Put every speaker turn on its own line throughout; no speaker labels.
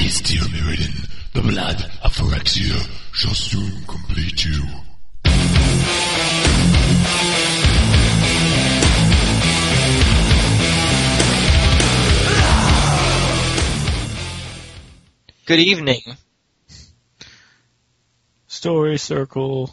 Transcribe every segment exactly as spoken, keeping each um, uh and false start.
Please, dear Mirrodin, the blood of Phyrexia shall soon complete you.
Good evening.
Story Circle.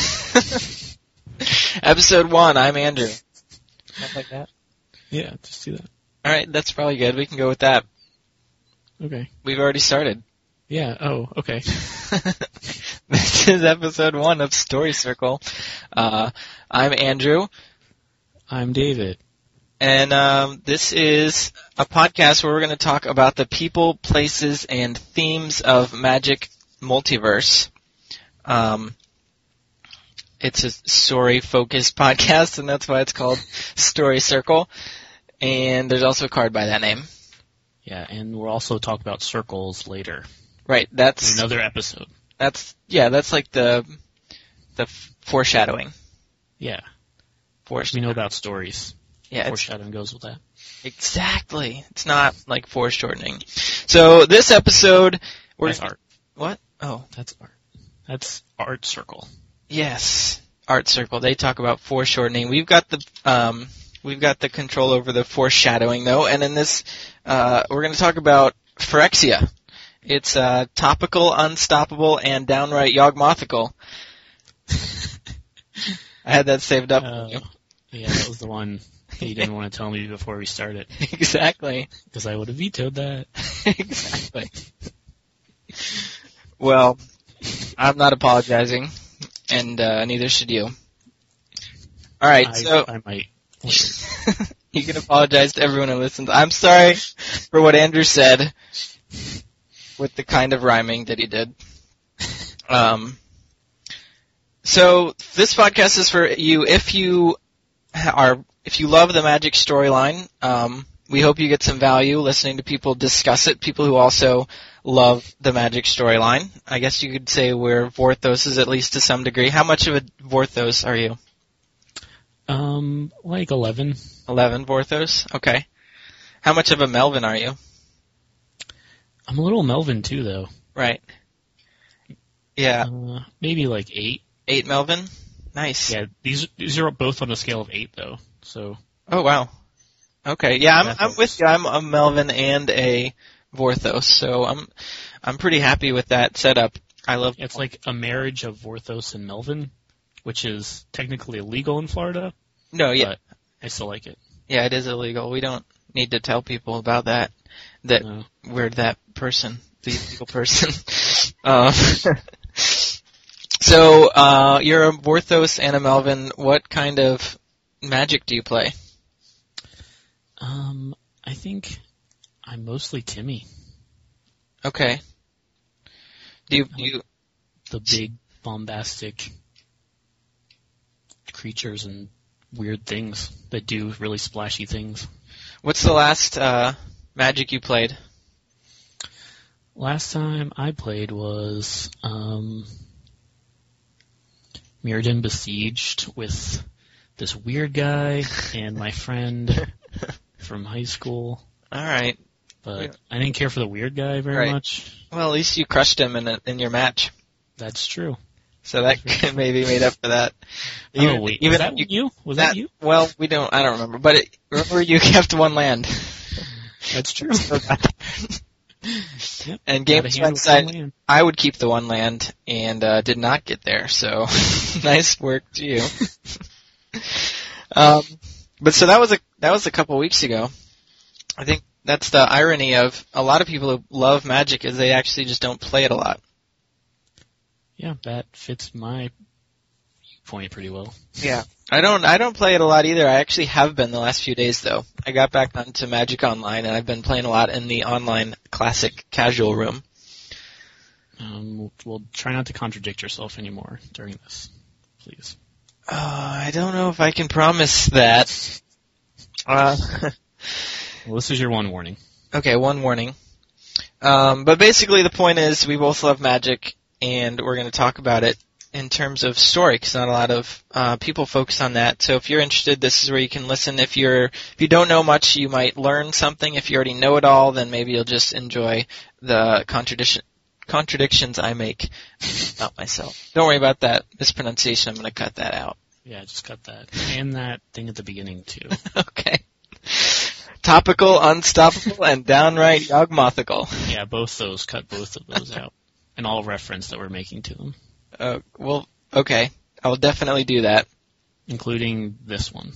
Episode one, I'm Andrew. Something like that?
Yeah, just do that.
Alright, that's probably good. We can go with that.
Okay.
We've already started.
Yeah, oh, okay.
This is episode one of Story Circle. Uh, I'm Andrew.
I'm David.
And um, this is a podcast where we're going to talk about the people, places, and themes of Magic Multiverse. Um, it's a story-focused podcast, and that's why it's called Story Circle. And there's also a card by that name.
Yeah, and we'll also talk about circles later.
Right, that's
in another episode.
That's yeah, that's like the the foreshadowing.
Yeah,
foreshadowing.
We know about stories.
Yeah,
foreshadowing goes with that.
Exactly. It's not like foreshortening. So this episode, we're
that's art.
What? Oh,
that's art. That's Art Circle.
Yes, Art Circle. They talk about foreshortening. We've got the um, we've got the control over the foreshadowing though, and in this, uh, we're going to talk about Phyrexia. It's uh, topical, unstoppable, and downright yawgmothical. I had that saved up.
Uh,
for you.
Yeah, that was the one you didn't want to tell me before we started.
Exactly.
Because I would have vetoed that.
Exactly. Well, I'm not apologizing, and uh, neither should you. All right,
I,
so
I might.
You can apologize to everyone who listens. I'm sorry for what Andrew said with the kind of rhyming that he did. Um. So this podcast is for you if you are if you love the Magic storyline. Um, we hope you get some value listening to people discuss it. People who also love the Magic storyline. I guess you could say we're Vorthoses at least to some degree. How much of a Vorthos are you?
Um, like eleven.
Eleven Vorthos. Okay. How much of a Melvin are you?
I'm a little Melvin too, though.
Right. Yeah.
Uh, maybe like eight.
Eight Melvin? Nice.
Yeah, these these are both on a scale of eight, though. So.
Oh wow. Okay. Yeah, I'm I'm with you. I'm a Melvin and a Vorthos, so I'm I'm pretty happy with that setup. I love.
It's like a marriage of Vorthos and Melvin, which is technically illegal in Florida.
No, yeah.
But I still like it.
Yeah, it is illegal. We don't need to tell people about that. That
no.
we're that person, the illegal person. um, so uh, you're a Vorthos and a Melvin. What kind of Magic do you play?
Um, I think I'm mostly Timmy.
Okay. Do you, do you
the big bombastic creatures and weird things that do really splashy things.
What's the last uh, Magic you played?
Last time I played was um, Mirrodin Besieged with this weird guy and my friend from high school.
All right.
But
yeah.
I didn't care for the weird guy very
right.
much.
Well, at least you crushed him in a, in your match.
That's true.
So that maybe made up for that.
Even, oh wait, even was that you? you? Was that, that you?
Well, we don't. I don't remember. But it, remember, you kept one land.
That's true. Yep,
and GameSpot said I would keep the one land and uh, did not get there. So nice work to you. um, but so that was a that was a couple weeks ago. I think that's the irony of a lot of people who love Magic is they actually just don't play it a lot.
Yeah, that fits my point pretty well.
Yeah. I don't I don't play it a lot either. I actually have been the last few days though. I got back onto Magic Online and I've been playing a lot in the online classic casual room.
Um we'll, we'll try not to contradict yourself anymore during this, please.
Uh, I don't know if I can promise that. Uh
Well, this is your one warning.
Okay, one warning. Um, but basically the point is we both love Magic, and we're going to talk about it in terms of story, because not a lot of uh, people focus on that. So if you're interested, this is where you can listen. If you're if you don't know much, you might learn something. If you already know it all, then maybe you'll just enjoy the contradiction contradictions I make about myself. Don't worry about that mispronunciation. I'm going to cut that out.
Yeah, just cut that. And that thing at the beginning, too.
Okay. Topical, unstoppable, and downright dogmathical.
Yeah, both those. Cut both of those out. And all reference that we're making to them.
Uh, well, okay. I will definitely do that.
Including this one.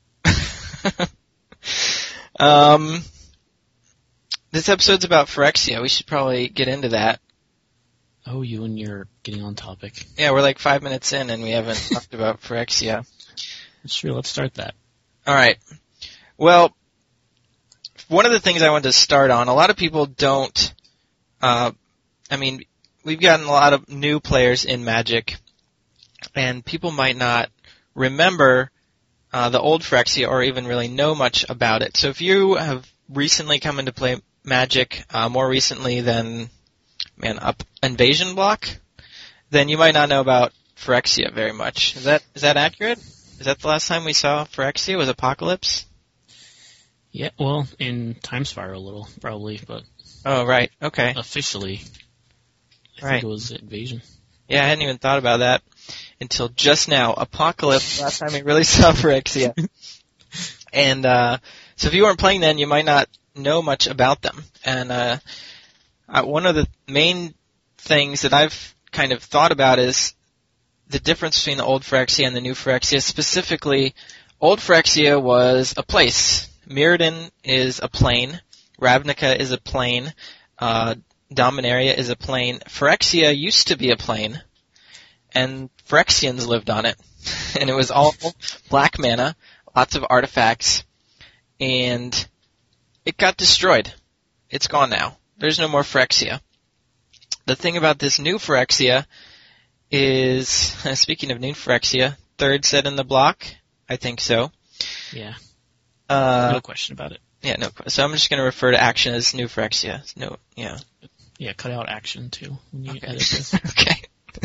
um, this episode's about Phyrexia. We should probably get into that.
Oh, you and your getting on topic.
Yeah, we're like five minutes in and we haven't talked about Phyrexia.
That's true. Let's start that.
All right. Well, one of the things I wanted to start on, a lot of people don't, uh, I mean, we've gotten a lot of new players in Magic, and people might not remember uh, the old Phyrexia or even really know much about it. So if you have recently come into play Magic, uh, more recently than, man, up Invasion Block, then you might not know about Phyrexia very much. Is that is that accurate? Is that the last time we saw Phyrexia was Apocalypse?
Yeah, well, in Time Spiral a little, probably, but
Oh, right. Okay.
officially, I
Right.
think it was Invasion.
Yeah, I hadn't even thought about that until just now. Apocalypse, last time we really saw Phyrexia. And uh, so if you weren't playing then, you might not know much about them. And uh, uh, one of the main things that I've kind of thought about is the difference between the old Phyrexia and the new Phyrexia. Specifically, old Phyrexia was a place. Mirrodin is a plane. Ravnica is a plane. Uh, Dominaria is a plane. Phyrexia used to be a plane, and Phyrexians lived on it. And it was all black mana, lots of artifacts, and it got destroyed. It's gone now. There's no more Phyrexia. The thing about this new Phyrexia is, speaking of new Phyrexia, third set in the block? I think so.
Yeah,
Uh,
no question about it.
Yeah, no. So I'm just going to refer to action as new Phyrexia. No, yeah.
Yeah, cut out action, too, when you
Okay.
edit this.
Okay.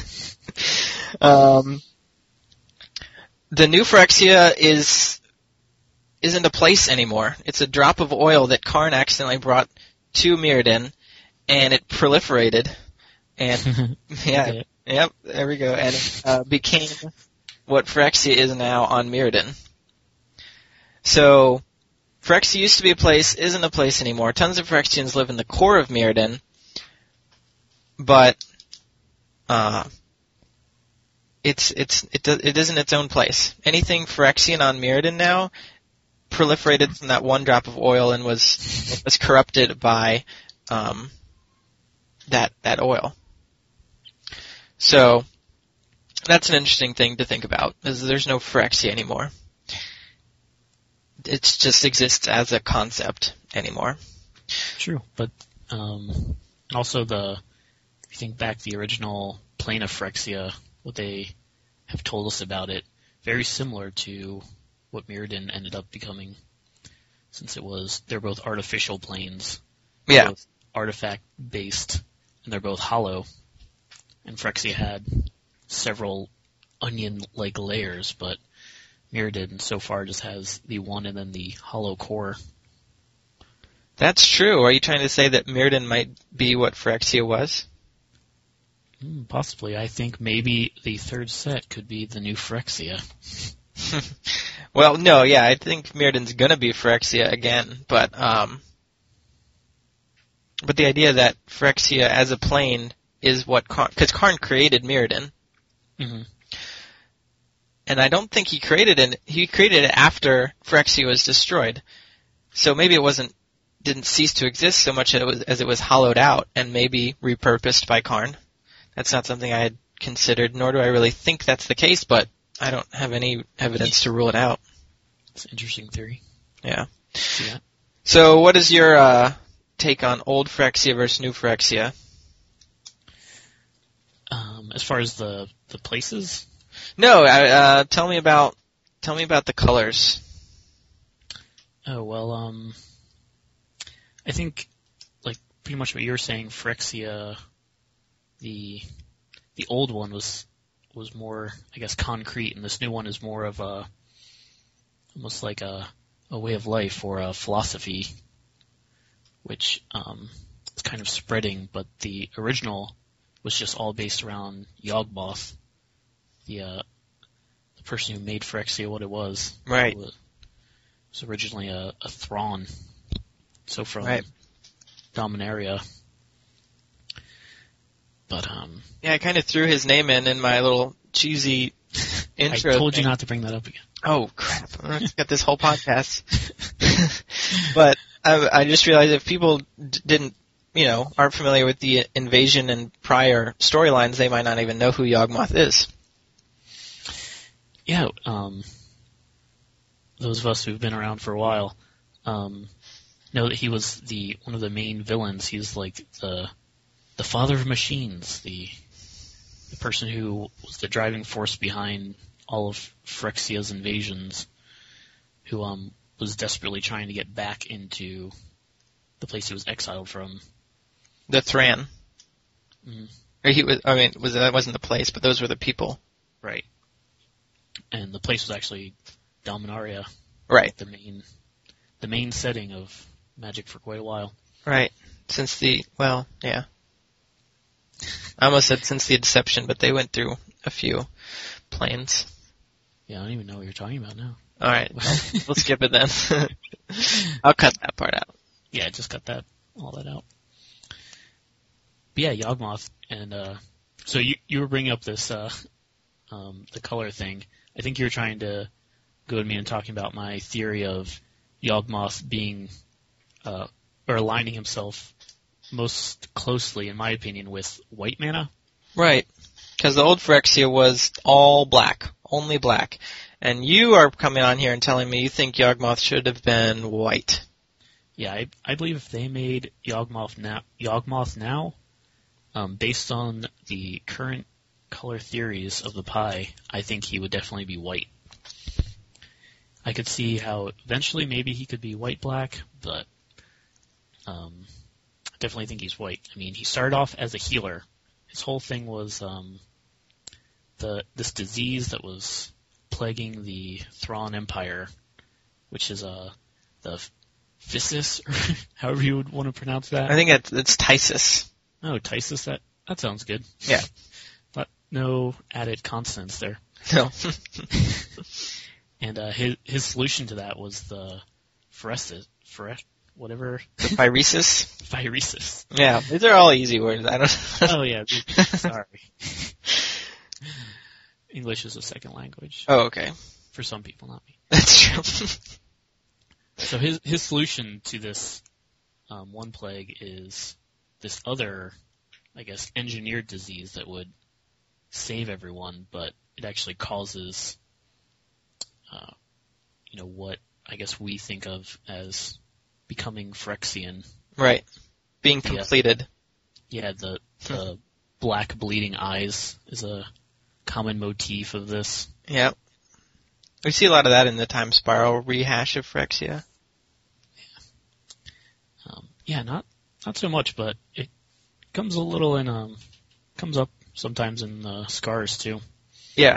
um, the new Phyrexia is isn't a place anymore. It's a drop of oil that Karn accidentally brought to Mirrodin, and it proliferated, and yeah,
Okay.
yep, there we go, and it uh, became what Phyrexia is now on Mirrodin. So, Phyrexia used to be a place, isn't a place anymore. Tons of Phyrexians live in the core of Mirrodin, but uh, it's it's it do, it isn't its own place. Anything Phyrexian on Mirrodin now proliferated from that one drop of oil and was was corrupted by um, that that oil. So that's an interesting thing to think about, is there's no Phyrexia anymore. It just exists as a concept anymore.
True, but um, also the, if you think back, the original plane of Phyrexia, what they have told us about it, very similar to what Mirrodin ended up becoming, since it was, they're both artificial planes,
Yeah.
both artifact-based, and they're both hollow, and Phyrexia had several onion-like layers, but Mirrodin so far just has the one and then the hollow core.
That's true. Are you trying to say that Mirrodin might be what Phyrexia was?
Mm, possibly. I think maybe the third set could be the new Phyrexia.
Well, no, yeah, I think Mirrodin's gonna be Phyrexia again, but um, but the idea that Phyrexia as a plane is what Karn, because Karn created Mirrodin,
Mm-hmm.
and I don't think he created it. He created it after Phyrexia was destroyed, so maybe it wasn't didn't cease to exist so much as it was, as it was hollowed out and maybe repurposed by Karn. That's not something I had considered, nor do I really think that's the case, but I don't have any evidence to rule it out.
It's an interesting theory.
Yeah.
Yeah.
So what is your uh, take on old Phyrexia versus new Phyrexia?
Um, as far as the, the places,
No, uh, tell me about tell me about the colors.
oh, well, um, I think, like, pretty much what you were saying, Phyrexia, the, the old one was, was more, I guess, concrete, and this new one is more of a, almost like a, a way of life or a philosophy, which um, is kind of spreading, but the original was just all based around Yawgmoth, the uh, the person who made Phyrexia what it was.
Right.
It was, it was originally a, a Thrawn, so from
right.
Dominaria. But um,
yeah, I kind of threw his name in in my little cheesy intro.
I told
thing.
you not to bring that up again.
Oh crap! I got this whole podcast. But I, I just realized if people d- didn't, you know, aren't familiar with the invasion and prior storylines, they might not even know who Yawgmoth is.
Yeah, um, those of us who've been around for a while um, know that he was the one of the main villains. He's like the the father of machines, the the person who was the driving force behind all of Phyrexia's invasions, who um was desperately trying to get back into the place he was exiled from.
The Thran.
Mm-hmm.
Or he was. I mean, was that wasn't the place, but those were the people.
Right. And the place was actually Dominaria.
Right.
The main, the main setting of Magic for quite a while.
Right. Since the well, yeah. I almost said since the Deception, but they went through a few planes.
Yeah, I don't even know what you're talking about now.
All right, well, we'll skip it then. I'll cut that part out.
Yeah, just cut that all that out. But yeah, Yawgmoth, and uh, so you you were bringing up this uh, um, the color thing. I think you were trying to go to me and talking about my theory of Yawgmoth being uh, or aligning himself most closely, in my opinion, with white mana.
Right, because the old Phyrexia was all black, only black. And you are coming on here and telling me you think Yawgmoth should have been white.
Yeah, I, I believe if they made Yawgmoth now, Yawgmoth now um, based on the current color theories of the pie, I think he would definitely be white. I could see how eventually maybe he could be white-black, but um, I definitely think he's white. I mean, he started off as a healer. His whole thing was um, the this disease that was plaguing the Thrawn Empire, which is uh, the Physis, or however you would want to pronounce that.
I think it's, it's Tysus.
Oh, Tysus, that, that sounds good.
Yeah.
But no added consonants there.
No.
And uh, his his solution to that was the Phyresis, Phyre, whatever.
The Phyresis?
Phyresis.
Yeah, these are all easy words. I don't
Oh, yeah, sorry. English is a second language.
Oh, okay.
For some people, not me.
That's true.
So his his solution to this um, one plague is this other, I guess, engineered disease that would save everyone, but it actually causes, uh, you know, what I guess we think of as becoming Phyrexian.
Right. Being
Yeah.
completed.
Yeah, the the black bleeding eyes is a common motif of this.
Yeah. We see a lot of that in the Time Spiral rehash of Phyrexia.
Um, yeah, not not so much, but it comes a little in um comes up sometimes in uh, Scars too.
Yeah.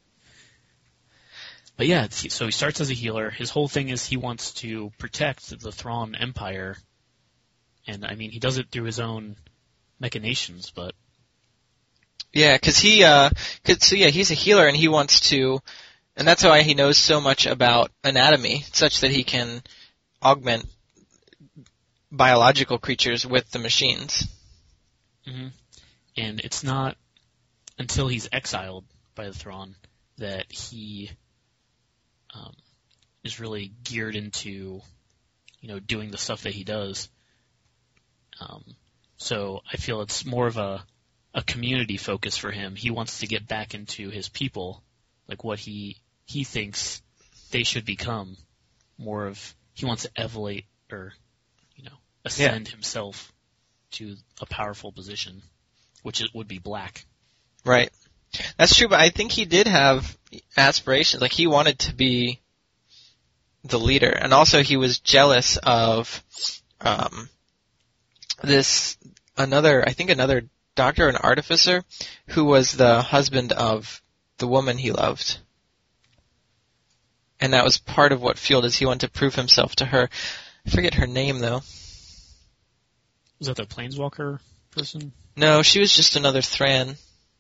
But yeah, it's, so he starts as a healer. His whole thing is he wants to protect the Thrawn Empire, and I mean he does it through his own machinations, but
Yeah, because he, uh, cause, so yeah, he's a healer and he wants to, and that's why he knows so much about anatomy, such that he can augment biological creatures with the machines.
mm-hmm. And it's not until he's exiled by the Thrawn that he um, is really geared into, you know, doing the stuff that he does. Um, so I feel it's more of a a community focus for him. He wants to get back into his people, like what he he thinks they should become. More of he wants to elevate or, you know, ascend
Yeah.
himself to a powerful position, which it would be black.
Right. That's true, but I think he did have aspirations. Like, he wanted to be the leader, and also he was jealous of um, this another, I think another doctor, an artificer, who was the husband of the woman he loved. And that was part of what fueled his. He wanted to prove himself to her. I forget her name, though.
Was that the Planeswalker person?
No, she was just another Thran.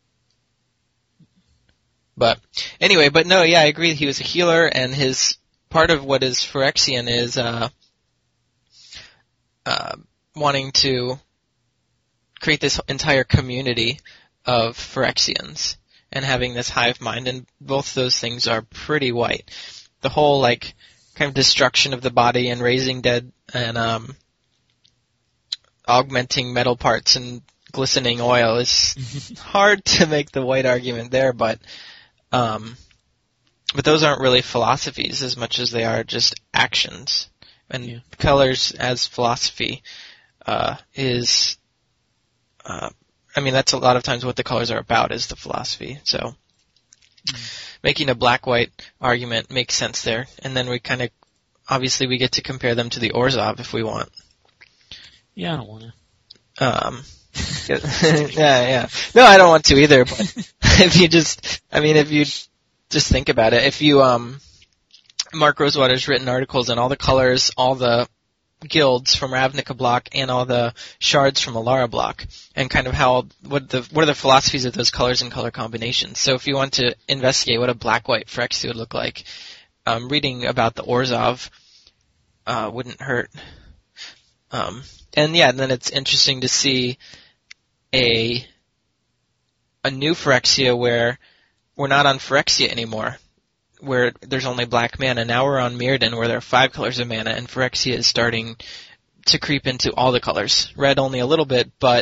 But anyway, but no, yeah, I agree. He was a healer, and his part of what is Phyrexian is uh, uh, wanting to create this entire community of Phyrexians and having this hive mind, and both those things are pretty white. The whole like kind of destruction of the body and raising dead and um, augmenting metal parts and glistening oil is hard to make the white argument there, but um, but those aren't really philosophies as much as they are just actions. And
yeah.
colors as philosophy uh, is, uh, I mean, that's a lot of times what the colors are about is the philosophy. So mm. making a black-white argument makes sense there. And then we kind of, obviously we get to compare them to the Orzhov if we want.
Yeah, I don't want to.
Um, yeah, yeah. No, I don't want to either, but if you just, I mean, if you just think about it, if you, um, Mark Rosewater's written articles on all the colors, all the guilds from Ravnica block, and all the shards from Alara block, and kind of how, what the, what are the philosophies of those colors and color combinations. So if you want to investigate what a black-white Phyrexia would look like, um, reading about the Orzhov, uh, wouldn't hurt. Um, and yeah, and then it's interesting to see a a new Phyrexia where we're not on Phyrexia anymore, where there's only black mana. Now we're on Mirrodin where there are five colors of mana, and Phyrexia is starting to creep into all the colors. Red only a little bit, but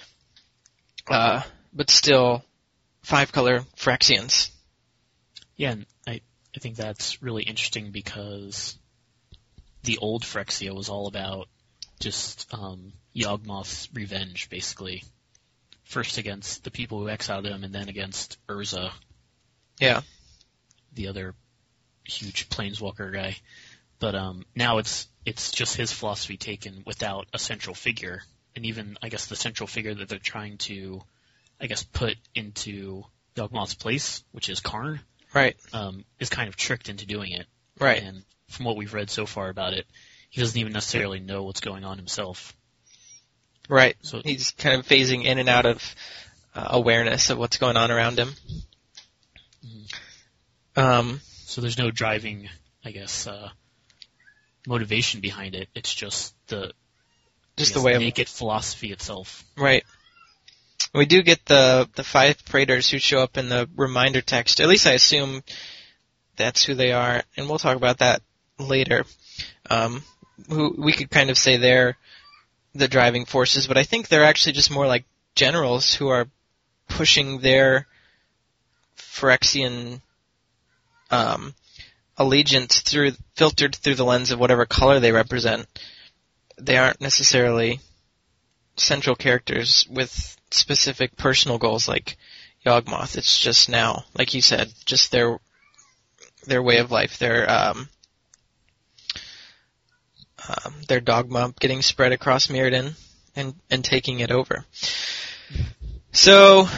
uh, but still five color Phyrexians.
Yeah, and I, I think that's really interesting because the old Phyrexia was all about just um, Yawgmoth's revenge, basically. First against the people who exiled him, and then against Urza.
Yeah.
The other huge planeswalker guy. But um, now it's it's just his philosophy taken without a central figure. And even, I guess, the central figure that they're trying to, I guess, put into Yawgmoth's place, which is Karn,
right,
um, is kind of tricked into doing it.
Right.
And from what we've read so far about it, he doesn't even necessarily know what's going on himself.
Right.
So
he's kind of phasing in and out of uh, awareness of what's going on around him.
Mm-hmm.
Um,
so there's no driving, I guess, uh, motivation behind it. It's just the
just
guess,
the way
naked
of
philosophy itself.
Right. We do get the the five Praetors who show up in the reminder text. At least I assume that's who they are, and we'll talk about that later. Um, who we could kind of say they're the driving forces, but I think they're actually just more like generals who are pushing their Phyrexian um, allegiance through, filtered through the lens of whatever color they represent. They aren't necessarily central characters with specific personal goals like Yawgmoth. It's just now, like you said, just their their way of life, their um, Um, their dogma getting spread across Mirrodin and, and taking it over. So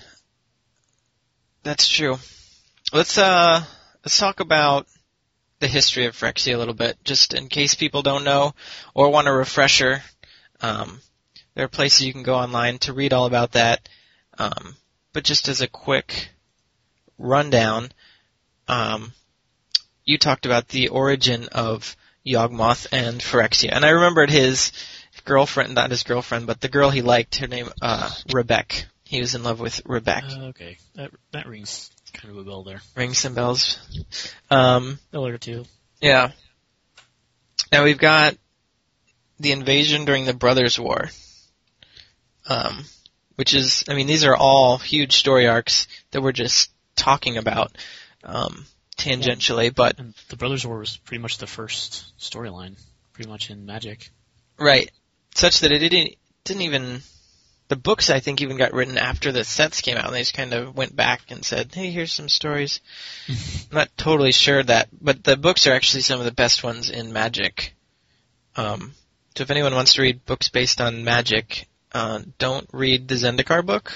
that's true. Let's uh let's talk about the history of Phyrexia a little bit, just in case people don't know or want a refresher. Um, there are places you can go online to read all about that. Um, but just as a quick rundown, um, you talked about the origin of Yawgmoth and Phyrexia. And I remembered his girlfriend, not his girlfriend, but the girl he liked, her name, uh, Rebecca. He was in love with Rebecca.
Uh, okay, that that rings kind of a bell there.
Rings some bells. Um,
Bell or two.
yeah. Now we've got the invasion during the Brothers' War. Um, which is, I mean, these are all huge story arcs that we're just talking about. Um, tangentially, but
and the Brothers' War was pretty much the first storyline, pretty much in Magic.
Right, such that it didn't didn't even the books I think even got written after the sets came out, and they just kind of went back and said, "Hey, here's some stories." I'm not totally sure that, but the books are actually some of the best ones in Magic. Um, so if anyone wants to read books based on Magic, uh, don't read the Zendikar book.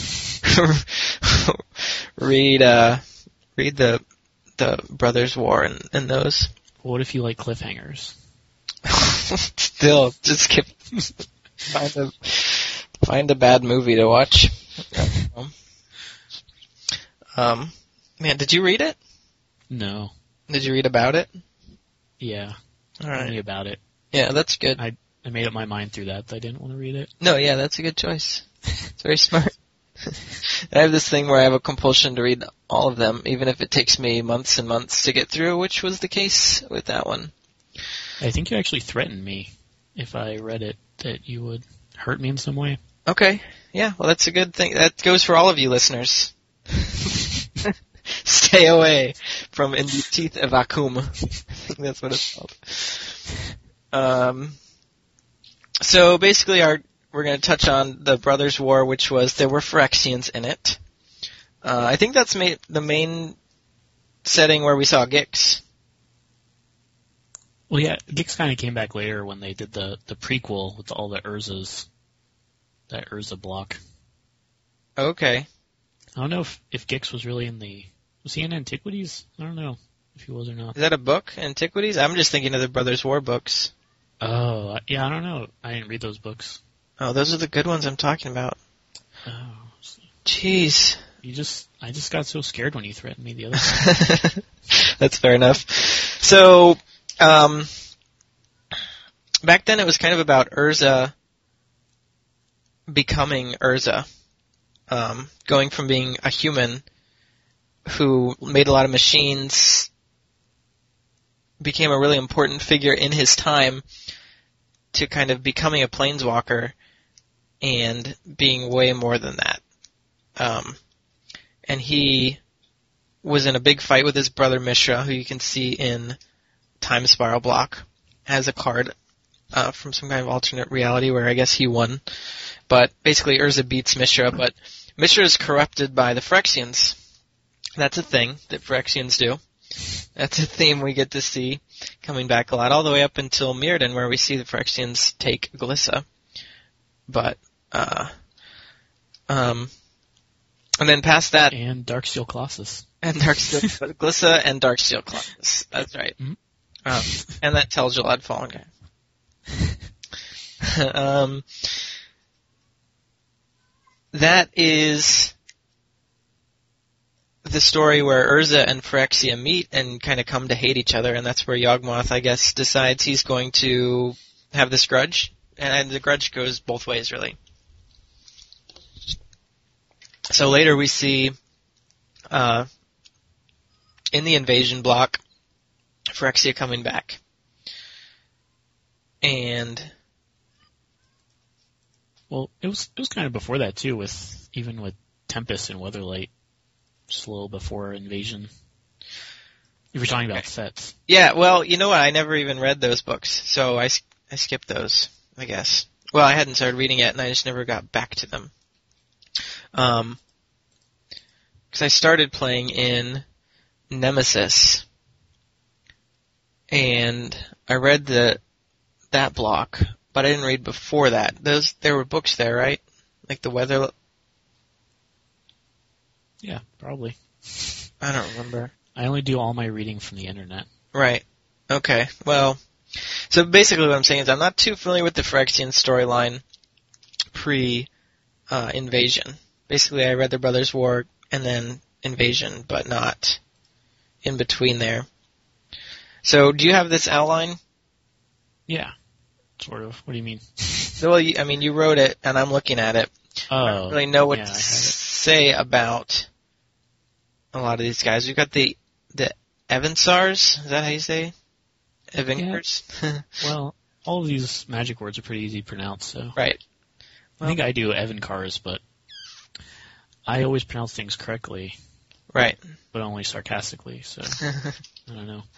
read uh, read the the Brothers' War and, and those.
What if you like cliffhangers?
Still, just skip. Find a find a bad movie to watch. Um, man, did you read it?
No.
Did you read about it?
Yeah.
All right.
Only about it.
Yeah, that's good.
I I made up my mind through that. That I didn't want to read it.
No, yeah, that's a good choice. It's very smart. I have this thing where I have a compulsion to read all of them, even if it takes me months and months to get through, which was the case with that one.
I think you actually threatened me if I read it that you would hurt me in some way.
Okay. Yeah, well, that's a good thing. That goes for all of you listeners. Stay away from In the Teeth of Akum. I think that's what it's called. Um, so basically our, we're going to touch on the Brothers' War, which was, there were Phyrexians in it. Uh, I think that's ma- the main setting where we saw Gix.
Well, yeah, Gix kind of came back later when they did the, the prequel with all the Urzas, that Urza block.
Okay.
I don't know if, if Gix was really in the... Was he in Antiquities? I don't know if he was or not.
Is that a book, Antiquities? I'm just thinking of the Brothers' War books.
Oh, yeah, I don't know. I didn't read those books.
Oh, those are the good ones I'm talking about.
Oh.
Jeez.
You just... I just got so scared when you threatened me the other time.
That's fair enough. So, um... back then it was kind of about Urza becoming Urza. Um, going from being a human who made a lot of machines, became a really important figure in his time, to kind of becoming a planeswalker and being way more than that. Um, and he was in a big fight with his brother Mishra, who you can see in Time Spiral block, as a card uh, from some kind of alternate reality where I guess he won. But basically Urza beats Mishra, but Mishra is corrupted by the Phyrexians. That's a thing that Phyrexians do. That's a theme we get to see coming back a lot, all the way up until Mirrodin, where we see the Phyrexians take Glissa. But, uh, um, and then past that...
And Darksteel Colossus.
And Darksteel, Glissa and Darksteel Colossus. That's right.
Mm-hmm.
Um, and that tells Jalad Fallen Guy. um, that is the story where Urza and Phyrexia meet and kind of come to hate each other, and that's where Yawgmoth, I guess, decides he's going to have this grudge, and the grudge goes both ways, really. So later we see, uh, in the invasion block, Phyrexia coming back. And...
Well, it was it was kind of before that, too, with even with Tempest and Weatherlight. Slow before invasion. If you're talking about sets.
Yeah, well, you know what? I never even read those books, so I, I skipped those, I guess. Well, I hadn't started reading yet, and I just never got back to them. Um, because I started playing in Nemesis, and I read the that block, but I didn't read before that. Those there were books there, right? Like the Weather.
Yeah, probably.
I don't remember.
I only do all my reading from the internet.
Right. Okay. Well, so basically what I'm saying is I'm not too familiar with the Phyrexian storyline pre-invasion. Uh, basically, I read the Brothers' War and then Invasion, but not in between there. So, do you have this outline?
Yeah, sort of. What do you mean?
Well, you, I mean, you wrote it, and I'm looking at it.
Oh,
I don't really know what
yeah,
to say about a lot of these guys. We've got the the Evansars. Is that how you say? Evankers?
Yeah. Well, all of these magic words are pretty easy to pronounce, so.
Right.
Well, I think I do Evankars, but I always pronounce things correctly.
Right.
But only sarcastically, so I don't know.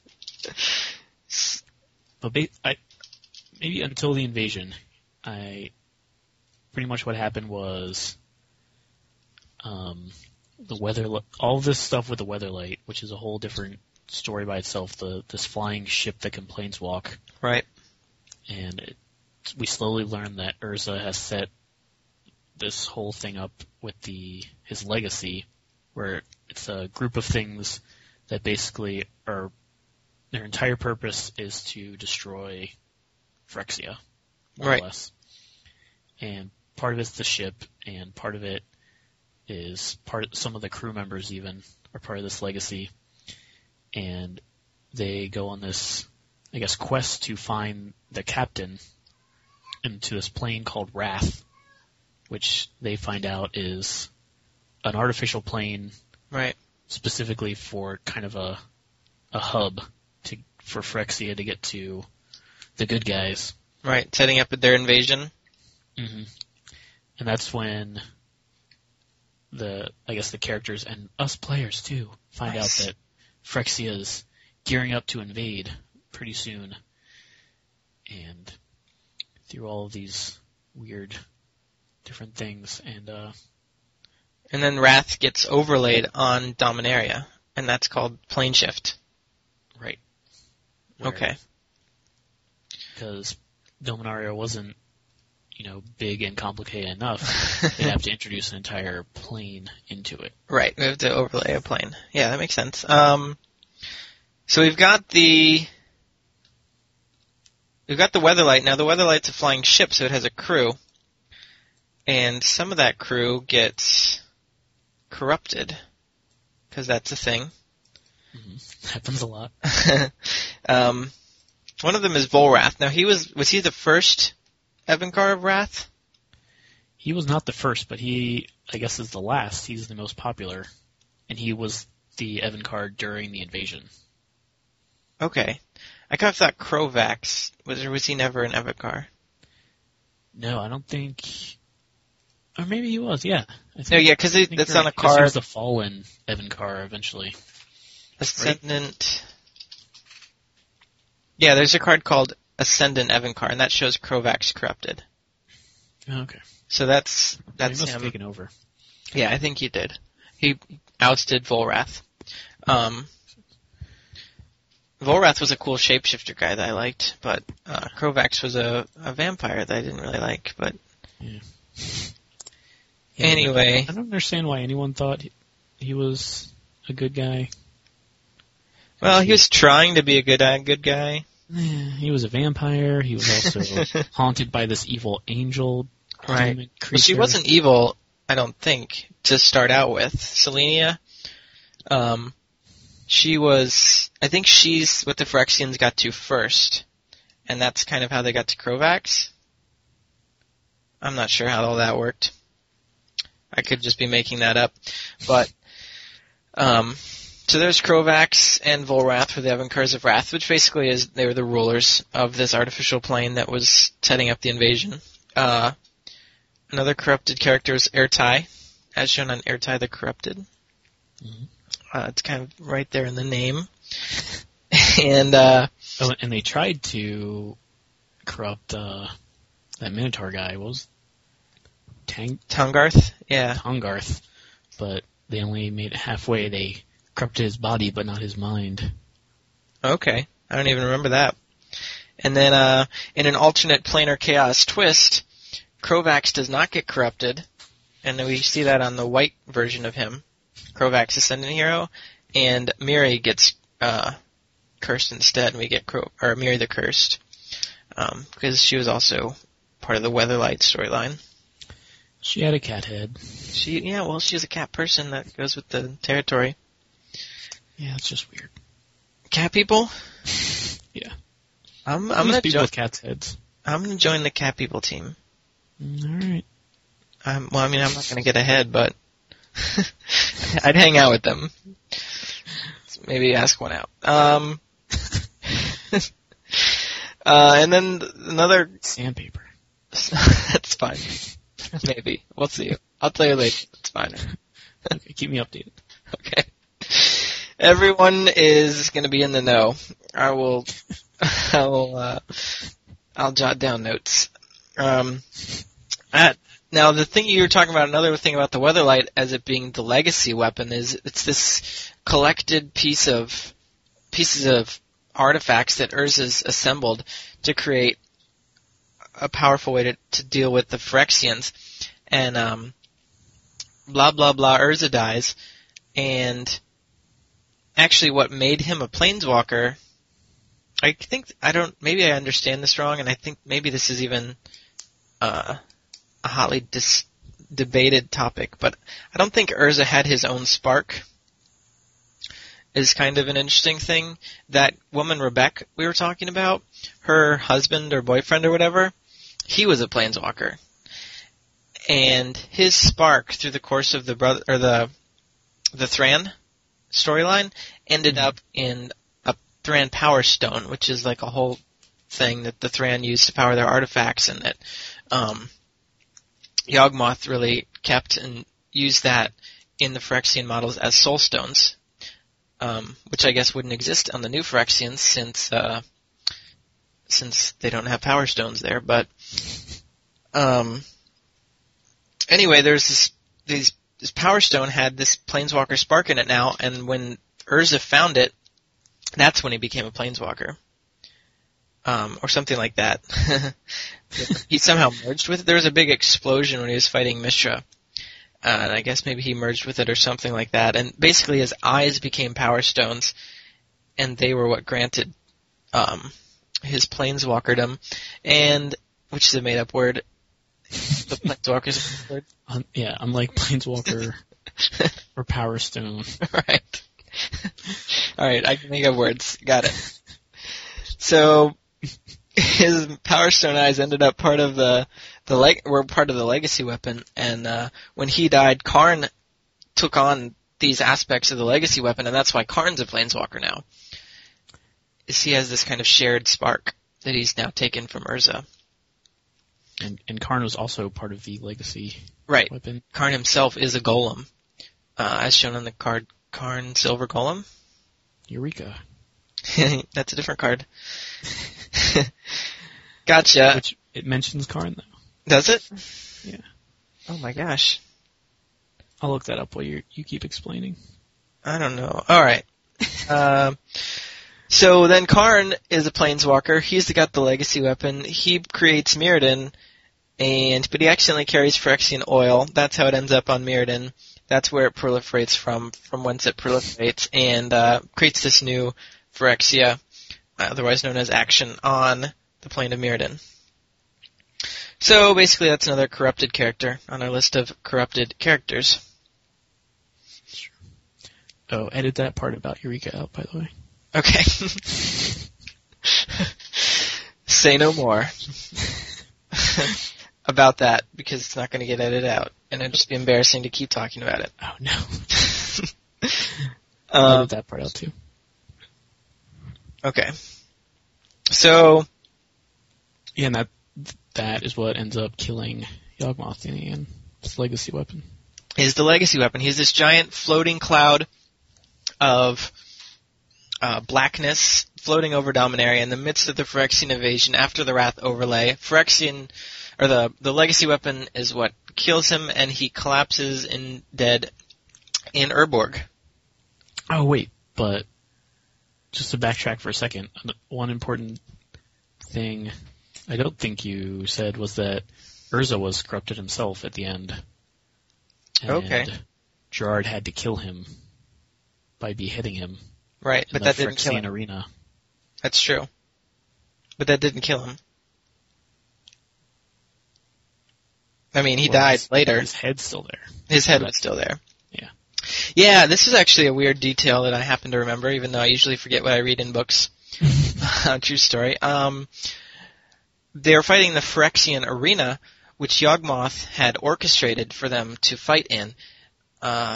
But ba- I, maybe until the invasion, I pretty much what happened was um, the weather, all this stuff with the Weatherlight, which is a whole different story by itself. The this flying ship that can planeswalk,
right?
And it, we slowly learn that Urza has set this whole thing up with the his legacy, where it's a group of things that basically are their entire purpose is to destroy Phyrexia, more
Right.
or less. And part of it's the ship, and part of it is part. Some of the crew members even are part of this legacy, and they go on this, I guess, quest to find the captain into this plane called Wrath, which they find out is an artificial plane
Right.
specifically for kind of a a hub to for Phyrexia to get to the good guys.
Right. Setting up their invasion.
Mm-hmm. And that's when the I guess the characters and us players too find
Nice.
out that Phyrexia is gearing up to invade pretty soon, and through all of these weird different things, and uh,
And then Wrath gets overlaid on Dominaria, and that's called plane shift.
right.
Okay.
Because Dominaria wasn't, you know, big and complicated enough. They'd have to introduce an entire plane into it.
Right, we have to overlay a plane. Yeah, that makes sense. Um, so we've got the we've got the Weatherlight. Now the Weatherlight's a flying ship, so it has a crew, and some of that crew gets corrupted because that's a thing.
Mm-hmm. Happens a lot.
um, one of them is Volrath. Now he was was he the first Evankar of Wrath?
He was not the first, but he, I guess, is the last. He's the most popular, and he was the Evankar during the invasion.
Okay, I kind of thought Krovax was, or was he never an Evankar?
No, I don't think. Or maybe he was. Yeah. I think,
No, yeah, because
I think
that's
you're
on a
right, 'cause He
card.
was the fallen Evankar eventually.
Ascendant. Yeah, there's a card called Ascendant Evankar, and that shows Krovax corrupted.
Oh, okay.
So that's
He
that's
must have
him.
taken over.
Yeah, I think he did. He ousted Volrath. Um, Volrath was a cool shapeshifter guy that I liked, but uh, Krovax was a, a vampire that I didn't really like. But
Yeah.
anyway,
I don't understand why anyone thought he, he was a good guy.
well, he was trying to be a good uh, good guy.
Yeah, he was a vampire. He was also haunted by this evil angel
Right.
demon
But
creature.
she wasn't evil, I don't think, to start out with. Selenia, um, she was, I think she's what the Phyrexians got to first, and that's kind of how they got to Krovax. I'm not sure how all that worked. I could just be making that up. But, um, so there's Krovax and Volrath for the Evankars of Wrath, which basically is, they were the rulers of this artificial plane that was setting up the invasion. Uh, Another corrupted character is Ertai, as shown on Ertai the Corrupted.
Mhm.
Uh, it's kind of right there in the name. and, uh,
Oh, and they tried to corrupt uh, that Minotaur guy. What was Tang
Tangarth? Yeah.
Tongarth, but they only made it halfway. They corrupted his body, but not his mind.
Okay. I don't even remember that. And then, uh, in an alternate planar chaos twist, Krovax does not get corrupted, and we see that on the white version of him, Krovax Ascendant Hero, and Miri gets uh, cursed instead, and we get Kro- or Miri the Cursed, um, because she was also part of the Weatherlight storyline.
She had a cat head.
She, yeah, well, she's a cat person that goes with the territory.
Yeah, it's just weird.
Cat people?
Yeah.
I'm, I'm
Most
gonna
people
jo-
with cats' heads.
I'm gonna join the cat people team.
Mm, all right.
Um, well, I mean, I'm not going to get ahead, but I'd hang out with them. Maybe ask one out. Um, uh, and then another.
Sandpaper.
That's fine. Maybe we'll see. I'll tell you later. It's fine.
Okay, keep me updated.
Okay. Everyone is going to be in the know. I will. I will. Uh, I'll jot down notes. Um, at, now, the thing you were talking about, another thing about the Weatherlight as it being the legacy weapon is it's this collected piece of pieces of artifacts that Urza's assembled to create a powerful way to, to deal with the Phyrexians. And, um, blah, blah, blah, Urza dies. And actually what made him a planeswalker, I think, I don't, maybe I understand this wrong, and I think maybe this is even uh, a hotly dis- debated topic, but I don't think Urza had his own spark. Is kind of an interesting thing. That woman Rebecca we were talking about, her husband or boyfriend or whatever, he was a planeswalker, and his spark through the course of the brother or the the Thran storyline ended mm-hmm. up in a Thran Power Stone, which is like a whole thing that the Thran used to power their artifacts, and that um, Yawgmoth really kept and used that in the Phyrexian models as soul stones. Um, which I guess wouldn't exist on the new Phyrexians since uh, since they don't have Power Stones there. But um, anyway, there's this these this Power Stone had this Planeswalker spark in it now, and when Urza found it, that's when he became a Planeswalker, um, or something like that. He somehow merged with it. There was a big explosion when he was fighting Mishra. Uh, and I guess maybe he merged with it or something like that. And basically his eyes became Power Stones, and they were what granted um, his planeswalkerdom, and which is a made-up word. The planeswalker's a word.
Um, yeah, unlike planeswalker or Power Stone.
Right. All right, I can make up words. Got it. So his Power Stone eyes ended up part of the the leg were part of the legacy weapon, and uh, when he died, Karn took on these aspects of the legacy weapon, and that's why Karn's a planeswalker now. Is he has this kind of shared spark that he's now taken from Urza.
And, and Karn was also part of the legacy
right.
weapon.
Karn himself is a golem, uh, as shown on the card Karn Silver Golem.
Eureka.
That's a different card. Gotcha.
Which it mentions Karn though.
Does it?
Yeah.
Oh my gosh.
I'll look that up while you you keep explaining.
I don't know. All right. um, so then Karn is a planeswalker. He's got the legacy weapon. He creates Mirrodin, and but he accidentally carries Phyrexian oil. That's how it ends up on Mirrodin. That's where it proliferates from, from whence it proliferates, and uh, creates this new Phyrexia, otherwise known as Action, on the plane of Mirrodin. So basically that's another corrupted character on our list of corrupted characters.
Oh, edit that part about Eureka out, by the way.
Okay. Say no more about that, because it's not going to get edited out, and it'd just be embarrassing to keep talking about it.
Oh, no.
um,
edit that part out, too.
Okay. So...
Yeah, and that that is what ends up killing Yawgmoth in the end. His legacy weapon.
Is the legacy weapon. He's this giant floating cloud of uh, blackness floating over Dominaria in the midst of the Phyrexian invasion after the Wrath overlay. Phyrexian, or the, the legacy weapon is what kills him, and he collapses in dead in Urborg.
Oh, wait, but just to backtrack for a second, one important thing I don't think you said was that Urza was corrupted himself at the end. And
okay.
Gerard had to kill him by beheading him.
Right, but that didn't kill him.
Arena.
That's true. But that didn't kill him. I mean, he
well,
died
his,
later.
His head's still there.
His head was still there.
Yeah.
Yeah, this is actually a weird detail that I happen to remember, even though I usually forget what I read in books. True story. Um, they were fighting the Phyrexian arena, which Yawgmoth had orchestrated for them to fight in. Uh,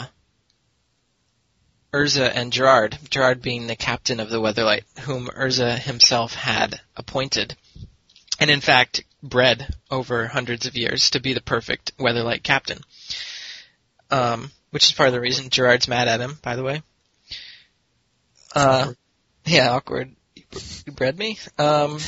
Urza and Gerard, Gerard being the captain of the Weatherlight, whom Urza himself had appointed, and in fact bred over hundreds of years to be the perfect Weatherlight captain. Um, which is part of the reason Gerard's mad at him, by the way. Uh, awkward. Yeah, awkward. You bred me? Um,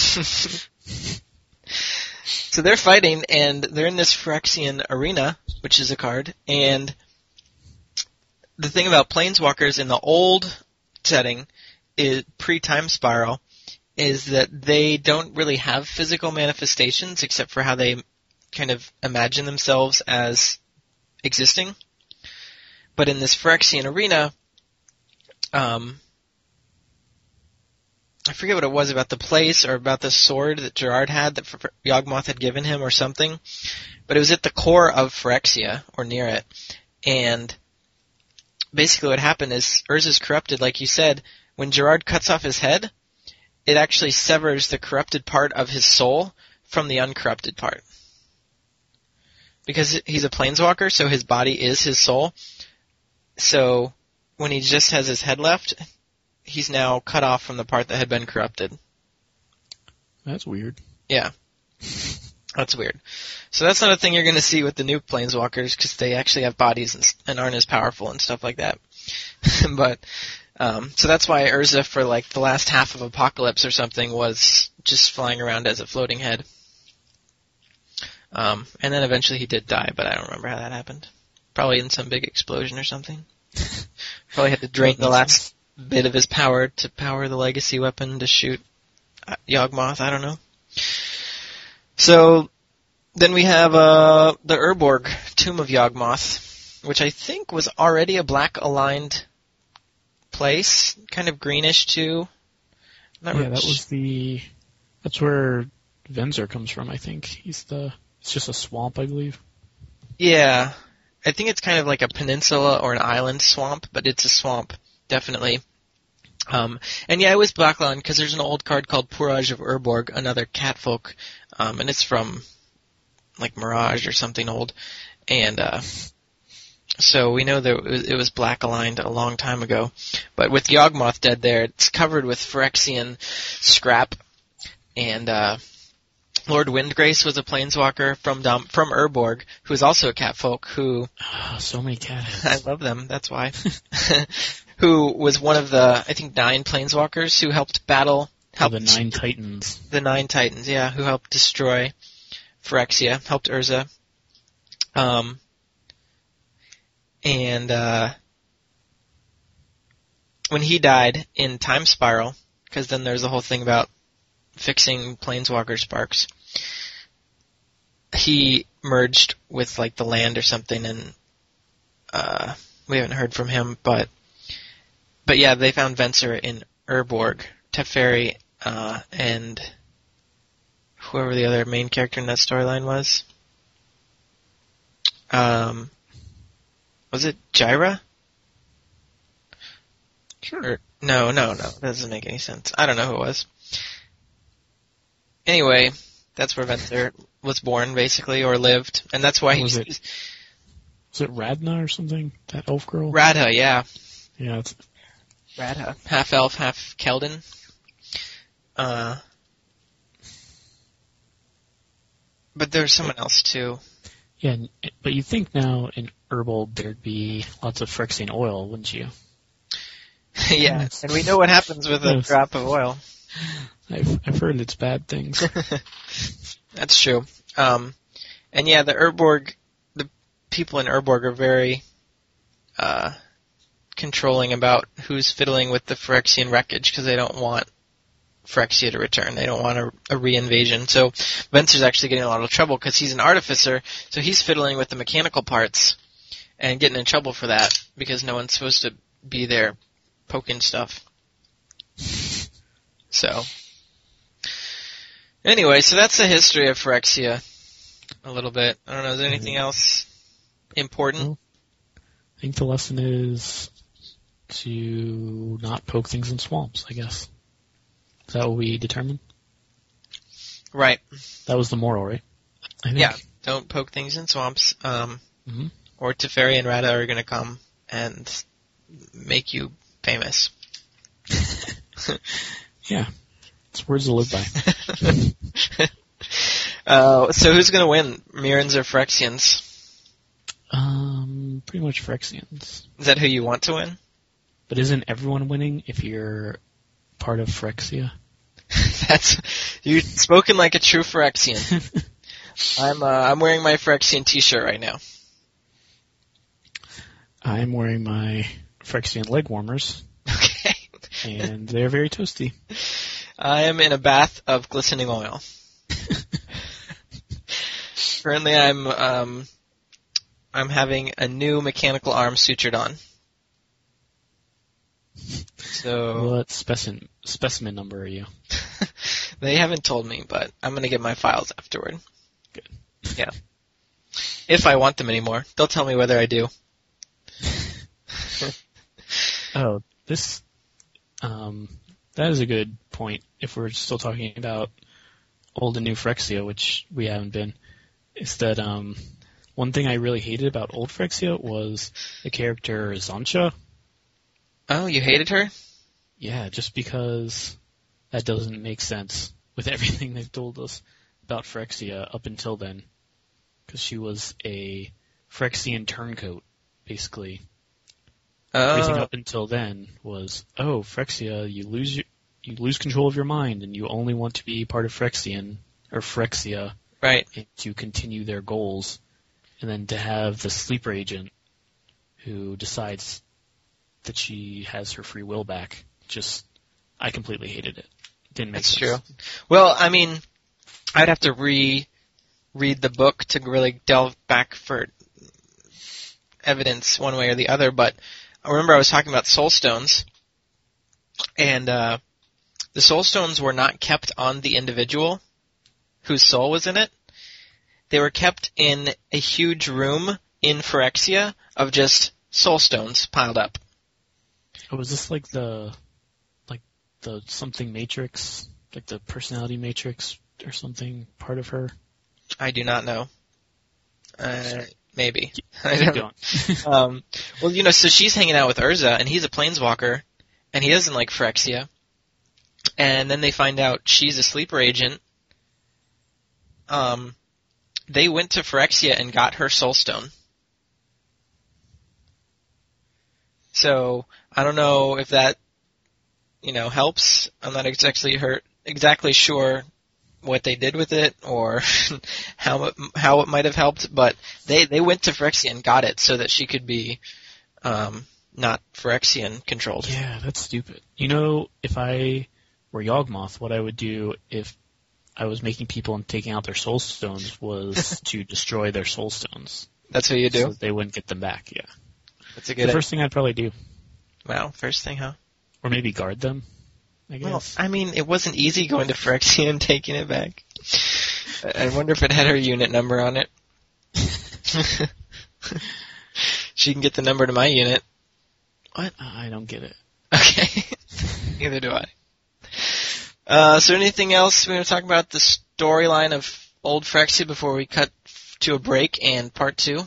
so they're fighting, and they're in this Phyrexian arena, which is a card, and the thing about Planeswalkers in the old setting, is pre-Time Spiral, is that they don't really have physical manifestations except for how they kind of imagine themselves as existing. But in this Phyrexian arena, um, I forget what it was about the place or about the sword that Gerard had that Yawgmoth had given him or something, but it was at the core of Phyrexia, or near it, and basically what happened is Urza's corrupted, like you said. When Gerard cuts off his head, it actually severs the corrupted part of his soul from the uncorrupted part. Because he's a planeswalker, so his body is his soul. So when he just has his head left, he's now cut off from the part that had been corrupted.
That's weird.
Yeah. That's weird. So that's not a thing you're going to see with the new planeswalkers, because they actually have bodies and, and aren't as powerful and stuff like that. But, um, so that's why Urza, for like the last half of Apocalypse or something, was just flying around as a floating head. Um, and then eventually he did die, but I don't remember how that happened. Probably in some big explosion or something. Probably had to drain the last bit of his power to power the legacy weapon to shoot Yawgmoth. I don't know. So then we have uh, the Urborg Tomb of Yawgmoth, which I think was already a black aligned place, kind of greenish too. Not
yeah,
rich.
that was the. That's where Venser comes from. I think he's the. It's just a swamp, I believe.
Yeah, I think it's kind of like a peninsula or an island swamp, but it's a swamp, definitely. Um, and yeah, it was Blackline because there's an old card called Pourage of Urborg, another catfolk, um, and it's from like Mirage or something old. And uh, so we know that it was, it was black aligned a long time ago. But with Yawgmoth dead there, it's covered with Phyrexian scrap. And uh, Lord Windgrace was a planeswalker from Dom- from Urborg, who is also a catfolk. Who
oh, so many cat heads.
I love them. That's why. Who was one of the, I think, nine planeswalkers who helped battle. Helped
oh, the nine titans.
The nine titans, yeah, who helped destroy Phyrexia, helped Urza. Um, and uh, when he died in Time Spiral, because then there's the whole thing about fixing planeswalker sparks, he merged with like the land or something, and uh, we haven't heard from him, but But yeah, they found Venser in Urborg, Teferi, uh, and whoever the other main character in that storyline was. Um, was it Jyra?
Sure.
Or, no, no, no. That doesn't make any sense. I don't know who it was. Anyway, that's where Venser was born, basically, or lived, and that's why he
was
was...
It, was it Radna or something? That elf girl?
Radha, yeah.
Yeah, it's...
Radha. Half elf, half Keldon. Uh, but there's someone else too.
Yeah, but you think now in Urborg there'd be lots of Phyrexian oil, wouldn't you?
Yeah, yes. And we know what happens with a
yes.
drop of oil.
I've I've heard it's bad things.
That's true. Um, and yeah, the Urborg, the people in Urborg are very uh, controlling about who's fiddling with the Phyrexian wreckage because they don't want Phyrexia to return. They don't want a, a re-invasion. So Venser's actually getting in a lot of trouble because he's an artificer, so he's fiddling with the mechanical parts and getting in trouble for that because no one's supposed to be there poking stuff. So, anyway, so that's the history of Phyrexia a little bit. I don't know, is there anything else important?
Well, I think the lesson is to not poke things in swamps, I guess. Is that what we determined?
Right.
That was the moral, right? I think.
Yeah, don't poke things in swamps. Um,
mm-hmm. Or
Teferi and Radha are going to come and make you famous.
Yeah, it's words to live by.
uh, so who's going to win, Mirrans or Phyrexians?
Um, pretty much Phyrexians.
Is that who you want to win?
But isn't everyone winning if you're part of Phyrexia?
That's you've spoken like a true Phyrexian. I'm uh, I'm wearing my Phyrexian T-shirt right now.
I'm wearing my Phyrexian leg warmers.
Okay.
And they're very toasty.
I am in a bath of glistening oil. Currently, I'm um, I'm having a new mechanical arm sutured on. So
What specimen specimen number are you?
they haven't told me, but I'm gonna get my files afterward.
Good.
Yeah. If I want them anymore, they'll tell me whether I do.
Oh, this, um, that is a good point. If we're still talking about old and new Phyrexia, which we haven't been, is that um, one thing I really hated about old Phyrexia was the character Zoncha.
Oh, you hated her?
Yeah, just because that doesn't make sense with everything they've told us about Phyrexia up until then. Because she was a Phyrexian turncoat, basically. Everything
Oh,
up until then was, oh, Phyrexia, you lose your, you lose control of your mind, and you only want to be part of Phyrexian or Phyrexia
right.
to continue their goals, and then to have the sleeper agent who decides that she has her free will back. Just, I completely hated it. Didn't make
That's
sense.
true. Well, I mean, I'd have to re read the book to really delve back for evidence one way or the other, but I remember I was talking about soul stones, and uh, the soul stones were not kept on the individual whose soul was in it. They were kept in a huge room in Phyrexia of just soul stones piled up.
Oh, was this like the, like the something matrix, like the personality matrix or something part of her?
I do not know. Uh, maybe. I
Keep
don't
going.
Um, well, you know, so she's hanging out with Urza, and he's a planeswalker, and he doesn't like Phyrexia. And then they find out she's a sleeper agent. Um, they went to Phyrexia and got her soulstone. So I don't know if that, you know, helps. I'm not exactly her exactly sure what they did with it or how it, how it might have helped, but they, they went to Phyrexian and got it so that she could be um, not Phyrexian controlled.
Yeah, that's stupid. You know, if I were Yawgmoth, what I would do if I was making people and taking out their soul stones was to destroy their soul stones.
That's what you do?
So they wouldn't get them back, yeah.
That's a
The
good
first thing I'd probably do.
Well, first thing, huh?
Or maybe guard them, I
Well,
guess.
I mean, it wasn't easy going to Phyrexia and taking it back. I I wonder if it had her unit number on it. She can get the number to my unit. What?
I don't get it.
Okay. Neither do I. Uh, is there anything else we want to talk about the storyline of Old Phyrexia before we cut to a break and part two?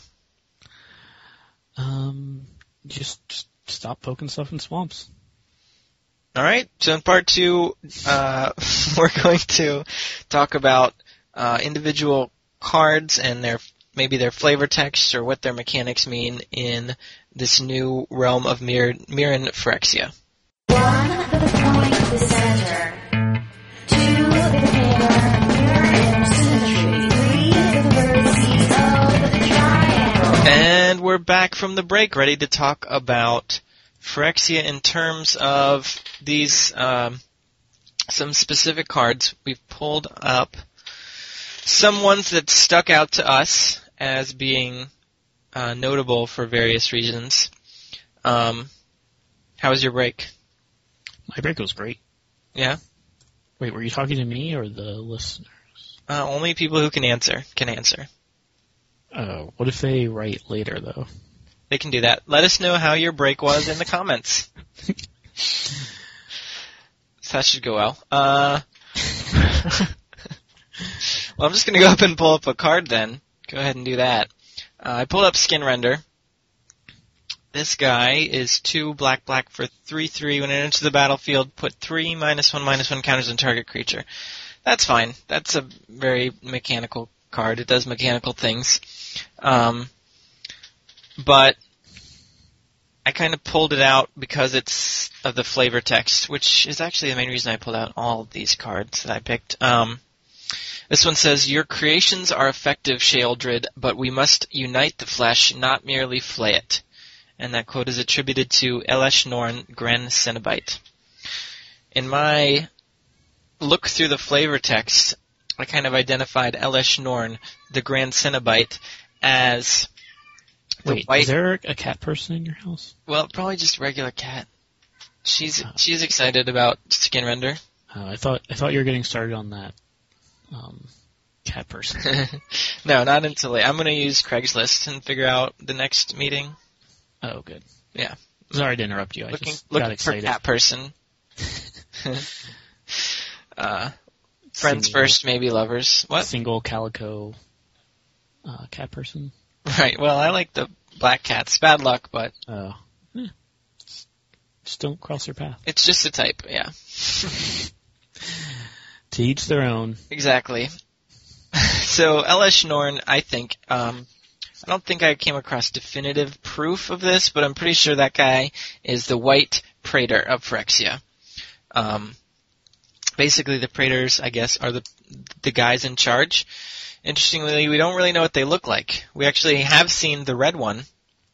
Um, just, just stop poking stuff in swamps.
All right. So in part two, uh, we're going to talk about uh, individual cards and their maybe their flavor text or what their mechanics mean in this new realm of Mir- Mirren Phyrexia.
One, the point, the center. Two, the pair, mirror and symmetry. Three, the vertices of the triangle.
And we're back from the break, ready to talk about Phyrexia in terms of these um, some specific cards. We've pulled up some ones that stuck out to us as being uh, notable for various reasons. Um, how was your break?
My break was great.
Yeah?
Wait, were you talking to me or the listener?
Uh, only people who can answer can answer.
Oh, what if they write later, though?
They can do that. Let us know how your break was in the comments. So that should go well. Uh, well, I'm just going to go up and pull up a card then. Go ahead and do that. Uh, I pulled up Skin Render. This guy is two black black for three three. When it enters the battlefield, put three minus one minus one counters on target creature. That's fine. That's a very mechanical card. It does mechanical things. Um, but I kind of pulled it out because it's of the flavor text, which is actually the main reason I pulled out all of these cards that I picked. Um, this one says, your creations are effective, Sheoldred, but we must unite the flesh, not merely flay it. And that quote is attributed to Elesh Norn Gren Cenobite. In my look through the flavor text, I kind of identified Elesh Norn, the Grand Cenobite, as the
Wait,
white.
is there a cat person in your house?
Well, probably just a regular cat. She's
Oh.
she's excited about Skin Render.
Uh, I thought I thought you were getting started on that um, cat person.
No, not until late. I'm going to use Craigslist and figure out the next meeting.
Oh, good.
Yeah.
Sorry to interrupt you. I
Looking,
just
looking
got
for
excited.
cat person. uh, friends
Single-
first, maybe lovers. What?
Single calico uh, cat person.
Right. Well, I like the black cats. Bad luck, but
Oh, eh. Just don't cross their path.
it's just a type. Yeah.
To each their own.
Exactly. So Elesh Norn, I think, um, I don't think I came across definitive proof of this, but I'm pretty sure that guy is the White Praetor of Phyrexia. Um, basically, the Praetors, I guess, are the the guys in charge. Interestingly, we don't really know what they look like. We actually have seen the red one.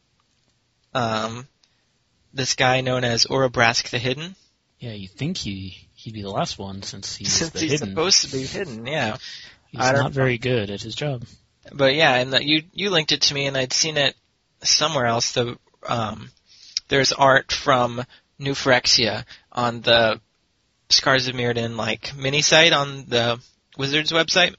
Um, this guy known as Orobrask the Hidden.
Yeah, you think he he'd be the last one since he's
Since
the
he's
hidden.
supposed to be hidden, yeah.
He's
I don't
not very good at his job.
But yeah, and the, you you linked it to me, and I'd seen it somewhere else. The um, there's art from New Phyrexia on the Scars of Mirrodin like mini site on the Wizards website,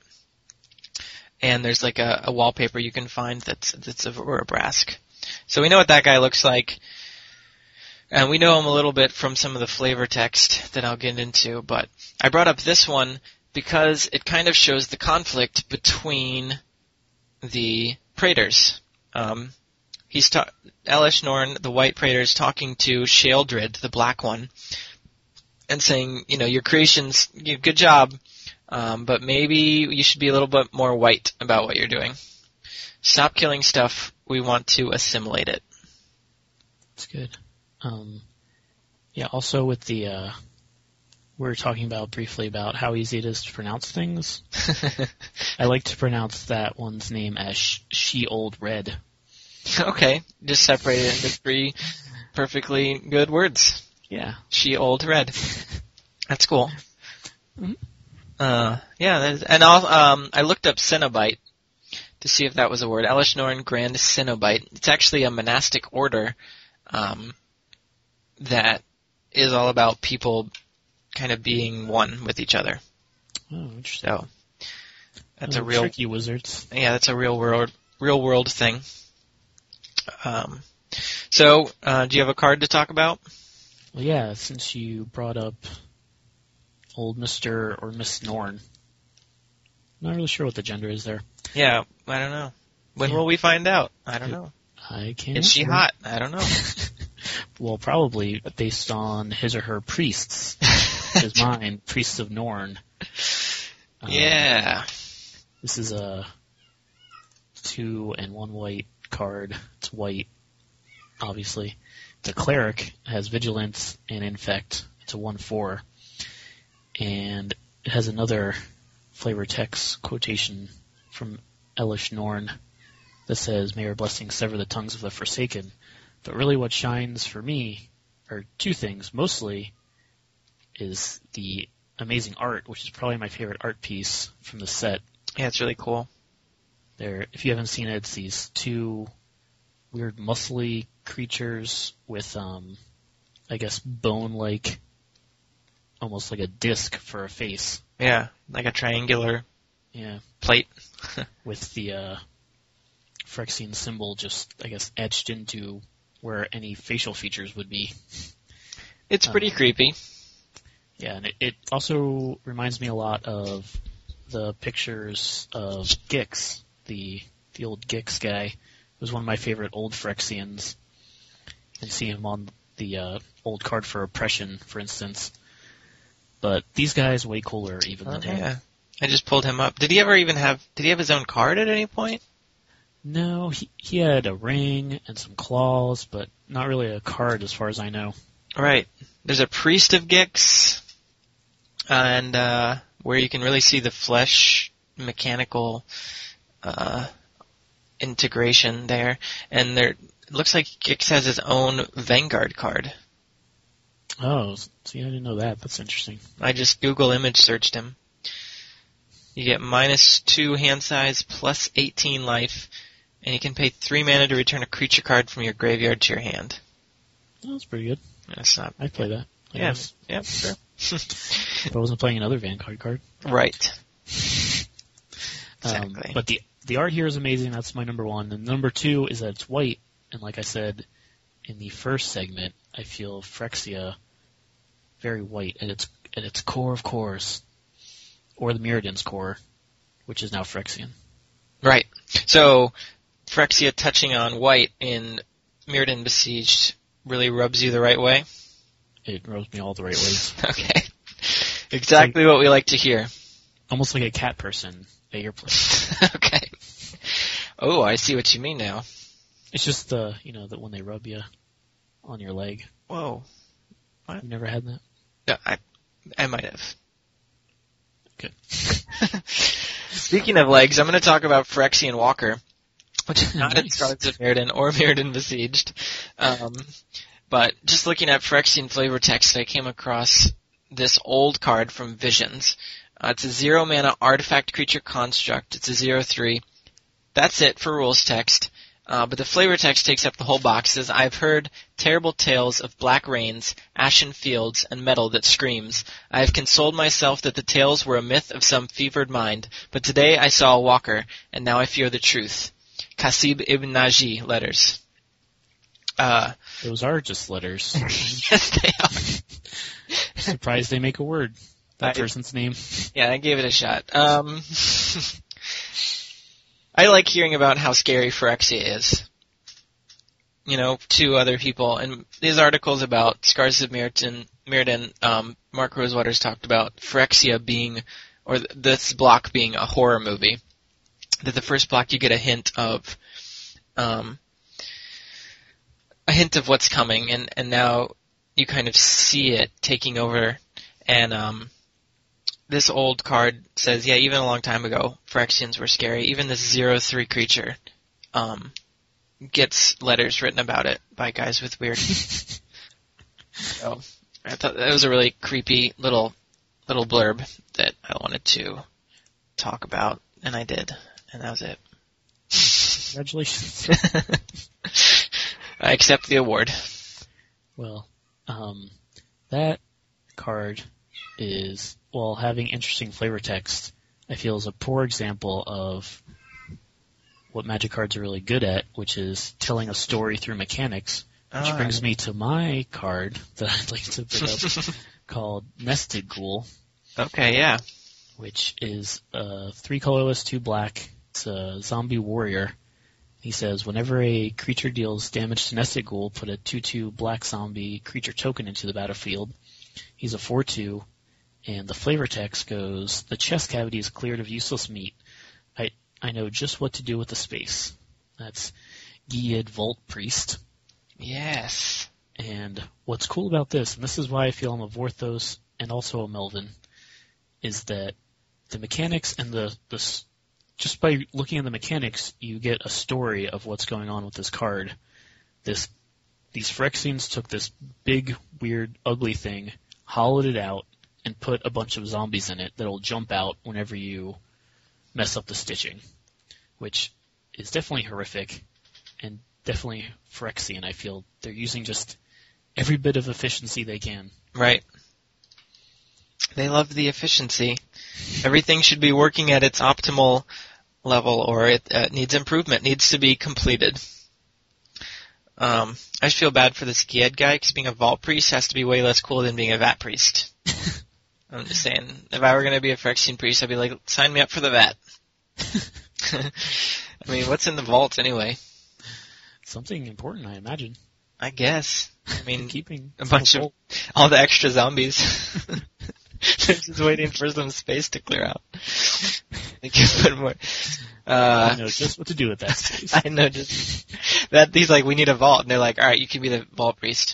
and there's like a, a wallpaper you can find that's that's of Orobrask. So we know what that guy looks like, and we know him a little bit from some of the flavor text that I'll get into. But I brought up this one because it kind of shows the conflict between the Praetors. Um, he's ta- Elesh Norn, the White Praetor, is talking to Sheoldred, the Black One, and saying, you know, your creations, you, good job, um, but maybe you should be a little bit more white about what you're doing. Stop killing stuff. We want to assimilate it.
That's good. Um, yeah, also with the, uh, we were talking about briefly about how easy it is to pronounce things. I like to pronounce that one's name as Sh- She-Old-Red.
Okay, just separate it into three perfectly good words.
Yeah.
She-Old-Red. That's cool.
Mhm.
Uh, yeah, that is, and I'll, um, I looked up Cenobite to see if that was a word. Elesh Norn Grand Cenobite. It's actually a monastic order um, that is all about people kind of being one with each other.
Oh, interesting.
So that's
Oh,
a real,
tricky wizards.
yeah, that's a real world, real world thing. Um, so, uh, do you have a card to talk about?
Well, yeah, since you brought up old Mister or Miss Norn, not really sure what the gender is there.
Yeah, I don't know. When
Yeah.
will we find out? I don't
Yeah.
know.
I can't.
Is she
answer.
hot? I don't know.
Well, probably based on his or her priests. Is mine, Priests of Norn. Um,
Yeah.
This is a two and one white card. It's white, obviously. It's a cleric. It has vigilance and infect. It's a one four. And it has another flavor text quotation from Elesh Norn that says, "May your blessings sever the tongues of the forsaken." But really what shines for me are two things. Mostly is the amazing art, which is probably my favorite art piece from the set.
Yeah, it's really cool.
There, if you haven't seen it, it's these two weird muscly creatures with, um, I guess, bone-like, almost like a disc for a face.
Yeah, like a triangular
Yeah,
plate.
with the uh, Phyrexian symbol just, I guess, etched into where any facial features would be.
It's pretty
Uh,
creepy.
Yeah, and it, it also reminds me a lot of the pictures of Gix, the the old Gix guy. It was one of my favorite old Phyrexians. You can see him on the uh, old card for Oppression, for instance. But these guys way cooler even
Oh,
than him.
yeah. I just pulled him up. Did he ever even have, did he have his own card at any point?
No, he he had a ring and some claws, but not really a card as far as I know.
Right. There's a Priest of Gix, and uh, where you can really see the flesh mechanical uh, integration there. And there, it looks like Gix has his own Vanguard card.
Oh, see, I didn't know that. That's interesting.
I just Google image searched him. You get minus two hand size, plus eighteen life, and you can pay three mana to return a creature card from your graveyard to your hand.
Oh, that's pretty good.
That's not.
I'd play that. I
Yeah,
guess.
yeah, sure.
If I wasn't playing another Vanguard card.
Right.
Um,
Exactly.
but the the art here is amazing. That's my number one. And number two is that it's white. And like I said in the first segment, I feel Phyrexia very white at its at its core of cores, or the Mirrodin's core, which is now Phyrexian.
Right. So, Phyrexia touching on white in Mirrodin Besieged really rubs you the right way?
It rubs me all the right ways.
Okay. Exactly what we like to hear.
Almost like a cat person at your place.
Okay. Oh, I see what you mean now.
It's just the, you know, that when they rub you on your leg.
Whoa.
You never had that?
No, I, I might have.
Good.
Speaking of legs, I'm going to talk about Phyrexian Walker, which is not in
Nice.
Scarlets of Mirrodin or Mirrodin Besieged. Um, but just looking at Phyrexian flavor text, I came across this old card from Visions. Uh, it's a zero mana artifact creature construct. It's a zero three. That's it for rules text. Uh, but the flavor text takes up the whole box. It says, I've heard terrible tales of black rains, ashen fields, and metal that screams. I have consoled myself that the tales were a myth of some fevered mind, but today I saw a walker, and now I fear the truth. Kasib ibn Naji letters. Uh,
Those are just letters.
yes, they are.
Surprised they make a word. That
I-
person's name.
Yeah, I gave it a shot. Um, I like hearing about how scary Phyrexia is. You know, to other people. And these articles about Scars of Mirrodin, Mirrodin um, Mark Rosewater's talked about Phyrexia being, or th- this block being a horror movie. That the first block you get a hint of, um, a hint of what's coming, and, and now you kind of see it taking over, and um, this old card says, yeah, even a long time ago, Phyrexians were scary. Even this zero three creature um, gets letters written about it by guys with weird. So I thought that was a really creepy little little blurb that I wanted to talk about, and I did, and that was it.
Congratulations.
I accept the award.
Well, um, that card is, while having interesting flavor text, I feel is a poor example of what Magic cards are really good at, which is telling a story through mechanics, which
Ah.
brings me to my card that I'd like to bring up called Nested Ghoul,
Okay, yeah.
which is uh, three colorless, two black. It's a zombie warrior. He says, whenever a creature deals damage to Nested Ghoul, put a two two black zombie creature token into the battlefield. He's a four two, and the flavor text goes, the chest cavity is cleared of useless meat. I I know just what to do with the space. That's Gied Vault Priest.
Yes.
And what's cool about this, and this is why I feel I'm a Vorthos and also a Melvin, is that the mechanics and the, the s- just by looking at the mechanics, you get a story of what's going on with this card. This, these Phyrexians took this big, weird, ugly thing, hollowed it out, and put a bunch of zombies in it that'll jump out whenever you mess up the stitching, which is definitely horrific and definitely Phyrexian. I feel they're using just every bit of efficiency they can.
Right. They love the efficiency. Everything should be working at its optimal level, or it uh, needs improvement, needs to be completed. Um, I just feel bad for this Gied guy, because being a Vault Priest has to be way less cool than being a Vat Priest. I'm just saying, if I were going to be a Phyrexian Priest, I'd be like, sign me up for the Vat. I mean, what's in the vault anyway?
Something important, I imagine.
I guess. I mean,
Keeping
a bunch of all the extra zombies. They're just waiting for some space to clear out. They can put more. Uh,
I know just what to do with that space.
I know just that he's like, we need a vault, and they're like, all right, you can be the vault priest.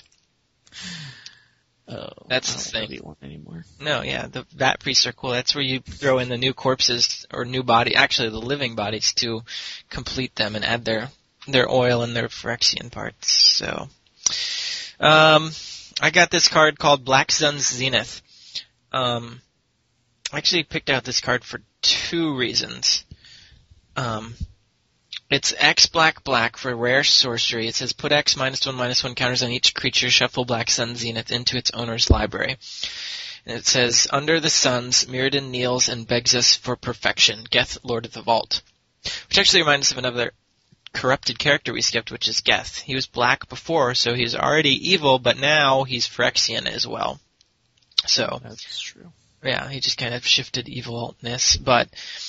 Oh,
That's
I
the
don't
thing.
really want anymore.
No, yeah, the vat priests are cool. That's where you throw in the new corpses or new body, actually the living bodies, to complete them and add their their oil and their Phyrexian parts. So, um, I got this card called Black Sun's Zenith. Um, I actually picked out this card for two reasons. Um, it's X black black for rare sorcery. It says put X minus one minus one counters on each creature, shuffle Black Sun Zenith into its owner's library. And it says, under the suns, Mirrodin kneels and begs us for perfection, Geth, Lord of the Vault. Which actually reminds us of another corrupted character we skipped, which is Geth. He was black before, so he's already evil, but now he's Phyrexian as well. So,
That's true.
yeah, he just kind of shifted evilness, but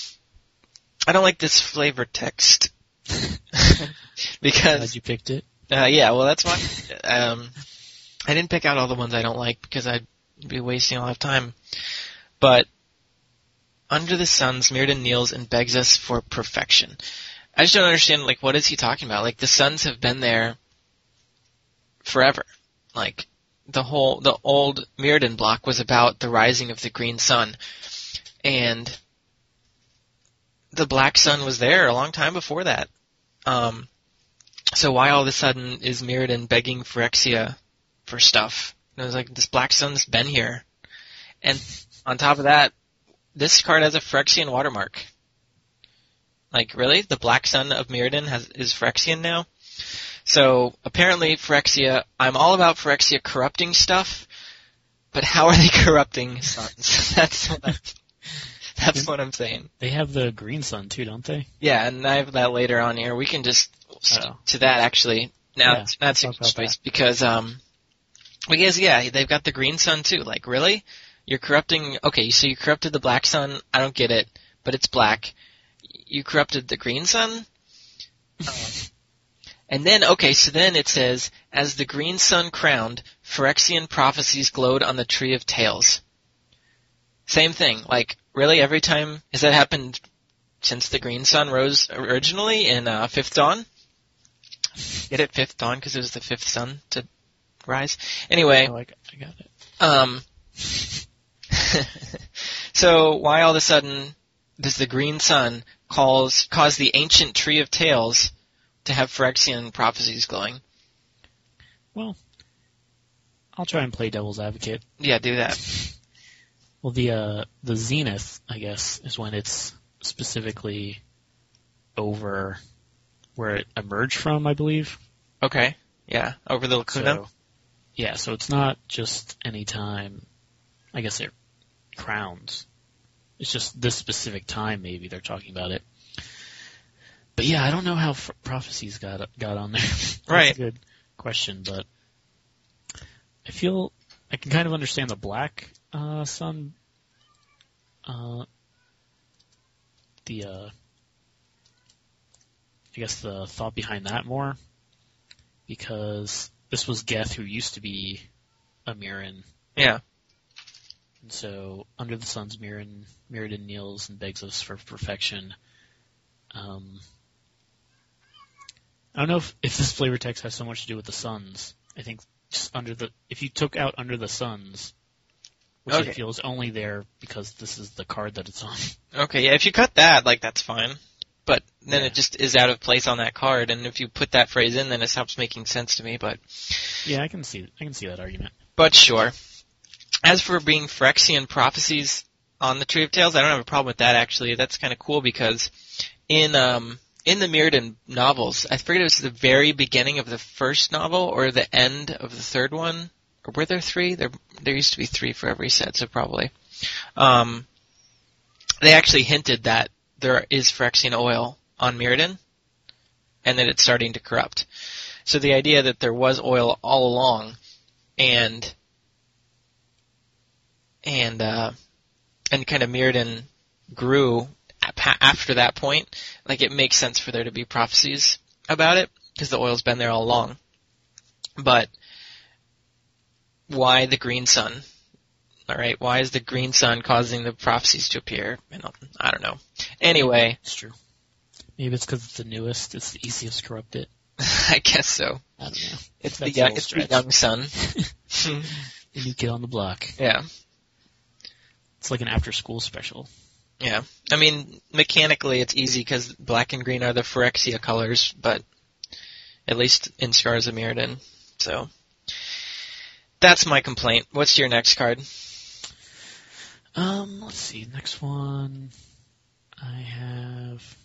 I don't like this flavor text. Because,
Glad you picked it.
uh, yeah, well that's why, um, I didn't pick out all the ones I don't like because I'd be wasting a lot of time. But, under the suns, Mirrodin kneels and begs us for perfection. I just don't understand, like, what is he talking about? Like, the suns have been there forever. Like, the whole, the old Mirrodin block was about the rising of the green sun. And the black sun was there a long time before that. Um, so why all of a sudden is Mirrodin begging Phyrexia for stuff? And I was like, this black sun's been here. And on top of that, this card has a Phyrexian watermark. Like, really? The Black Sun of Mirrodin has, is Phyrexian now? So, apparently, Phyrexia, I'm all about Phyrexia corrupting stuff, but how are they corrupting suns? That's what I'm, that's what I'm saying.
They have the green sun too, don't they?
Yeah, and I have that later on here. We can just stick
Oh.
to that, actually. Now,
Yeah,
it's not
let's
too
talk
much
about
space, because, um, because, yeah, they've got the green sun too. Like, really? You're corrupting, okay, so you corrupted the black sun, I don't get it, but it's black. You corrupted the green sun? Um, and then, okay, so then it says, as the green sun crowned, Phyrexian prophecies glowed on the Tree of Tales. Same thing, like, really, every time, has that happened since the green sun rose originally in uh, Fifth Dawn? Get it, Fifth Dawn, because it was the fifth sun to rise? Anyway,
Oh, I, got- I got it.
um, so why all of a sudden does the green sun calls, cause the ancient Tree of Tales to have Phyrexian prophecies glowing?
Well, I'll try and play devil's advocate.
Yeah, do that.
Well, the uh, the zenith, I guess, is when it's specifically over where it emerged from, I believe.
Okay. Yeah, over the lacuna.
So, yeah, so it's not just any time. I guess it crowns. It's just this specific time, maybe they're talking about it. But yeah, I don't know how f- prophecies got got on there. That's
Right.
a good question, but I feel I can kind of understand the black uh, sun. Uh, the uh, I guess the thought behind that more, because this was Geth, who used to be a Mirren.
Yeah.
And so, under the sun's Mirren, Mirrodin kneels and begs us for perfection. Um, I don't know if, if this flavor text has so much to do with the suns. I think just under the, if you took out under the suns, which
Okay.
I feel is only there because this is the card that it's on.
Okay, yeah, if you cut that, like, that's fine. But then
Yeah.
it just is out of place on that card, and if you put that phrase in, then it stops making sense to me, but...
Yeah, I can see, I can see that argument.
But sure. As for being Phyrexian prophecies on the Tree of Tales, I don't have a problem with that, actually. That's kind of cool, because in um in the Mirrodin novels, I forget if it was the very beginning of the first novel or the end of the third one. Or were there three? There there used to be three for every set, so probably. Um, they actually hinted that there is Phyrexian oil on Mirrodin, and that it's starting to corrupt. So the idea that there was oil all along, and and uh, and kind of Mirrodin grew ap- after that point, like it makes sense for there to be prophecies about it, because the oil's been there all along. But why the green sun? All right, why is the green sun causing the prophecies to appear? I don't, I don't know. Anyway,
It's true. Maybe it's because it's the newest, it's the easiest to corrupt it.
I guess so.
I don't know.
It's the
That's a
young,
little
it's the
stretch.
young sun.
The new kid on the block.
Yeah,
It's like an after-school special.
yeah. I mean, mechanically it's easy because black and green are the Phyrexia colors, but at least in Scars of Mirrodin. So that's my complaint. What's your next card?
Um, let's see. Next one, I have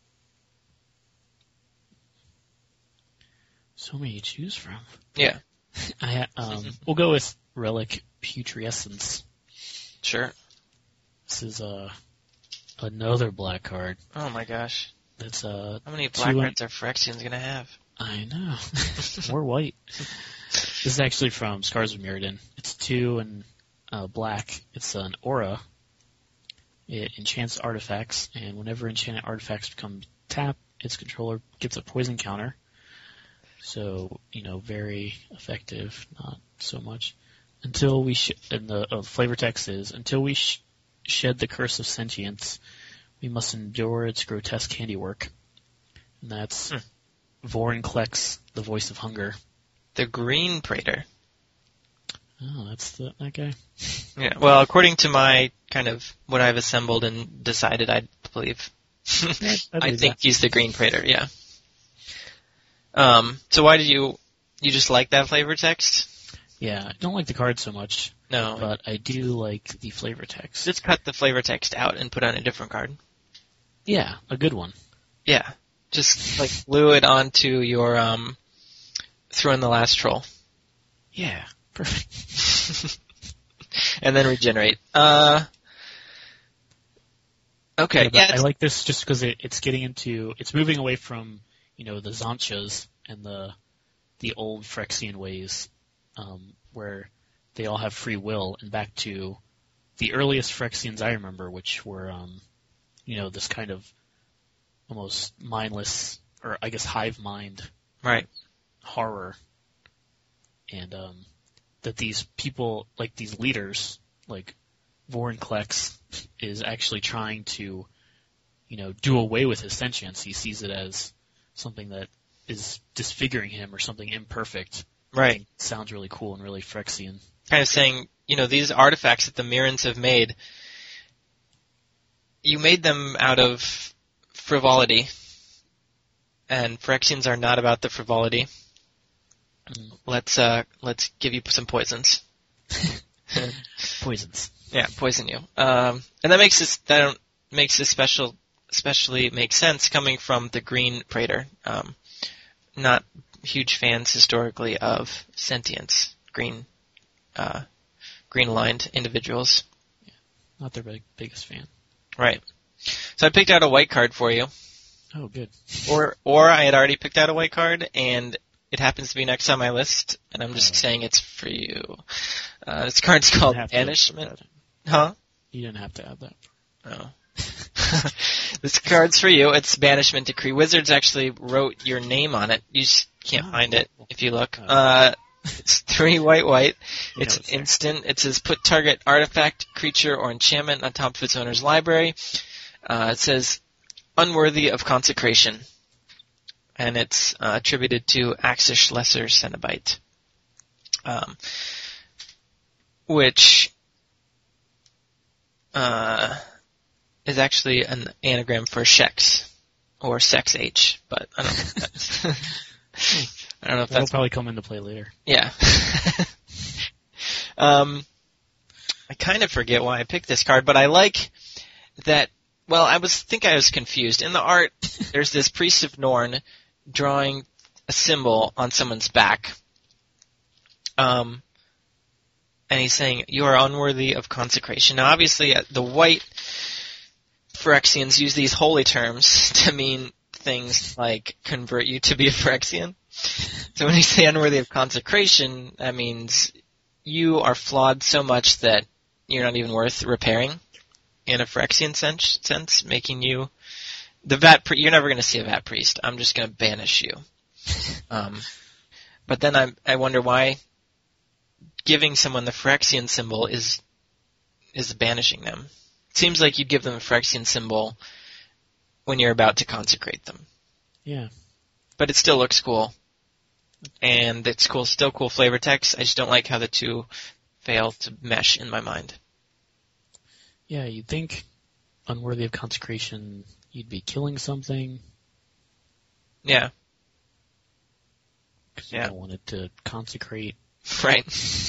so many to choose from.
Yeah.
I ha- um, we'll go with Relic Putrescence.
Sure.
This is uh, another black card.
Oh my gosh.
That's uh,
How many black
two
cards are Phyrexians gonna have?
I know. More white. This is actually from Scars of Mirrodin. It's two and uh, black. It's an aura. It enchants artifacts, and whenever enchanted artifacts become tapped, its controller gets a poison counter. So, you know, very effective, not so much. Until we, sh- and the uh, flavor text is, until we sh- shed the curse of sentience, we must endure its grotesque handiwork. And that's
Hmm.
Vorinclex, the voice of hunger.
The Green Praetor.
Oh, that's the, that guy.
Yeah. Well, according to my kind of what I've assembled and decided, I believe.
Yeah, I
I
believe
think
that.
he's the Green Praetor. Yeah. Um. So why did you you just like that flavor text?
Yeah, I don't like the card so much,
No.
but I do like the flavor text.
Just cut the flavor text out and put on a different card.
Yeah, a good one.
Yeah. Just like glue it onto your um. Throw in the last troll.
Yeah, perfect.
And then regenerate. Uh. Okay.
Yeah, but
Yeah.
I
it's-
like this just because it, it's getting into, it's moving away from, you know, the Zonchas and the the old Phyrexian ways, um, where they all have free will, and back to the earliest Phyrexians I remember, which were, um, you know, this kind of almost mindless, or I guess hive mind
right.
horror, and um, that these people, like these leaders, like Vorinclex, is actually trying to, you know, do away with his sentience. He sees it as something that is disfiguring him or something imperfect.
Right.
It sounds really cool and really Phyrexian.
Kind of saying, you know, these artifacts that the Mirrans have made, you made them out of frivolity, and Phyrexians are not about the frivolity.
Mm.
Let's uh, let's give you some poisons.
Poisons.
Yeah, poison you. Um, and that makes this that makes this special, especially make sense coming from the Green Praetor. Um, not huge fans historically of sentience, green, uh, green-lined individuals.
Not their big, biggest fan.
Right. So I picked out a white card for you,
Oh, good.
or or I had already picked out a white card, and it happens to be next on my list, and I'm just
Oh.
saying it's for you. Uh, this card's
You
called
didn't have to
Banishment.
add that.
Huh?
You didn't have to add that.
Oh. This card's for you. It's Banishment Decree. Wizards actually wrote your name on it. You just can't
Oh.
find it if you look.
Oh.
Uh, it's three white, white.
You
It's
know it's there.
instant. It says put target artifact, creature, or enchantment on top of its owner's library. Uh, it says unworthy of consecration. And it's uh, attributed to Axish Lesser Cenobite. Um, which uh, is actually an anagram for Shex, or Sex H, but I don't know if that's, I don't know if
That'll
that's,
probably come into play later.
yeah. um, I kind of forget why I picked this card, but I like that, well, I was, think I was confused. In the art, there's this Priest of Norn drawing a symbol on someone's back. Um, and he's saying, you are unworthy of consecration. Now, obviously, uh, the white Phyrexians use these holy terms to mean things like convert you to be a Phyrexian. So when you say unworthy of consecration, that means you are flawed so much that you're not even worth repairing in a Phyrexian sense, sense making you the vat. Pri- you're never going to see a vat priest. I'm just going to banish you. Um, but then I I wonder why giving someone the Phyrexian symbol is is banishing them. It seems like you'd give them a Phyrexian symbol when you're about to consecrate them.
Yeah.
But it still looks cool. And it's cool, still cool flavor text. I just don't like how the two fail to mesh in my mind.
Yeah, you'd think unworthy of consecration, you'd be killing something,
Yeah,
because you
Yeah.
don't want it to consecrate.
right.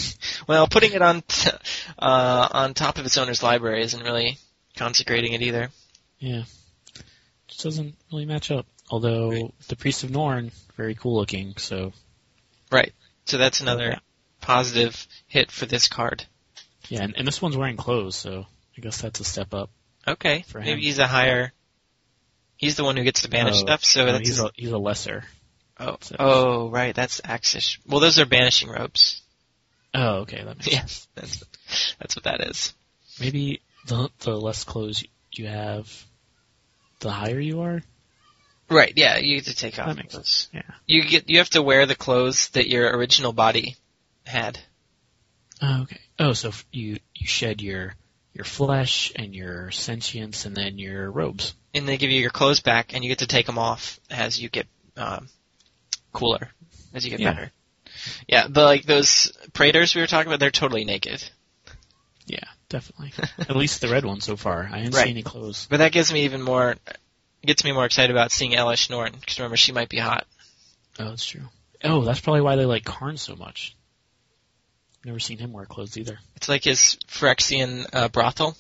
Well, putting it on t- uh, on top of its owner's library isn't really consecrating it either.
Yeah. Just doesn't really match up. Although
Right.
the Priest of Norn, very cool looking, so
Right. So that's another
Yeah.
positive hit for this card.
yeah, and, and this one's wearing clothes, so I guess that's a step up.
Okay.
For him.
Maybe he's a higher. He's the one who gets to banish
Oh,
stuff. So
no,
that's
he's a he's a lesser.
oh
so-
oh right. That's Axish. Well, those are banishing robes.
Oh, okay, that makes sense.
Yes, that's that's what that is.
Maybe the the less clothes you have, the higher you are.
Right. Yeah. You get to take off
That makes
those.
Yeah.
You get. You have to wear the clothes that your original body had.
Oh, okay. Oh, so f- you you shed your your flesh and your sentience, and then your robes.
And they give you your clothes back, and you get to take them off as you get um, cooler, as you get
Yeah.
better. Yeah, the like those Praetors we were talking about, they're totally naked.
Yeah, definitely. At least the red one so far. I didn't
Right.
see any clothes.
But that gives me even more, gets me more excited about seeing Elish Norn, because remember, she might be hot.
Oh, that's true. Oh, that's probably why they like Karn so much. Never seen him wear clothes either.
It's like his Phyrexian uh, brothel.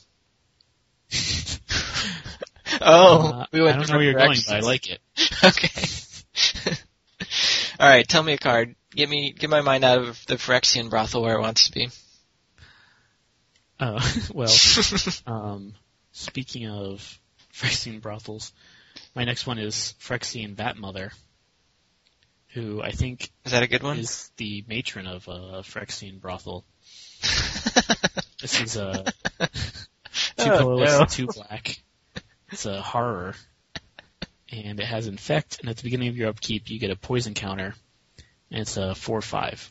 oh,
Uh,
we went
I don't know
different
where you're going,
directions.
but I like it.
Okay. All right, tell me a card. Get me, get my mind out of the Phyrexian brothel where it wants to be.
Oh, well, um, speaking of Phyrexian brothels, my next one is Phyrexian Vatmother, who I think
Is that a good one?
is the matron of a Phyrexian brothel. This is a two
Oh,
colorless
no.
and two black. It's a horror. And it has Infect, and at the beginning of your upkeep, you get a poison counter, and it's a four five.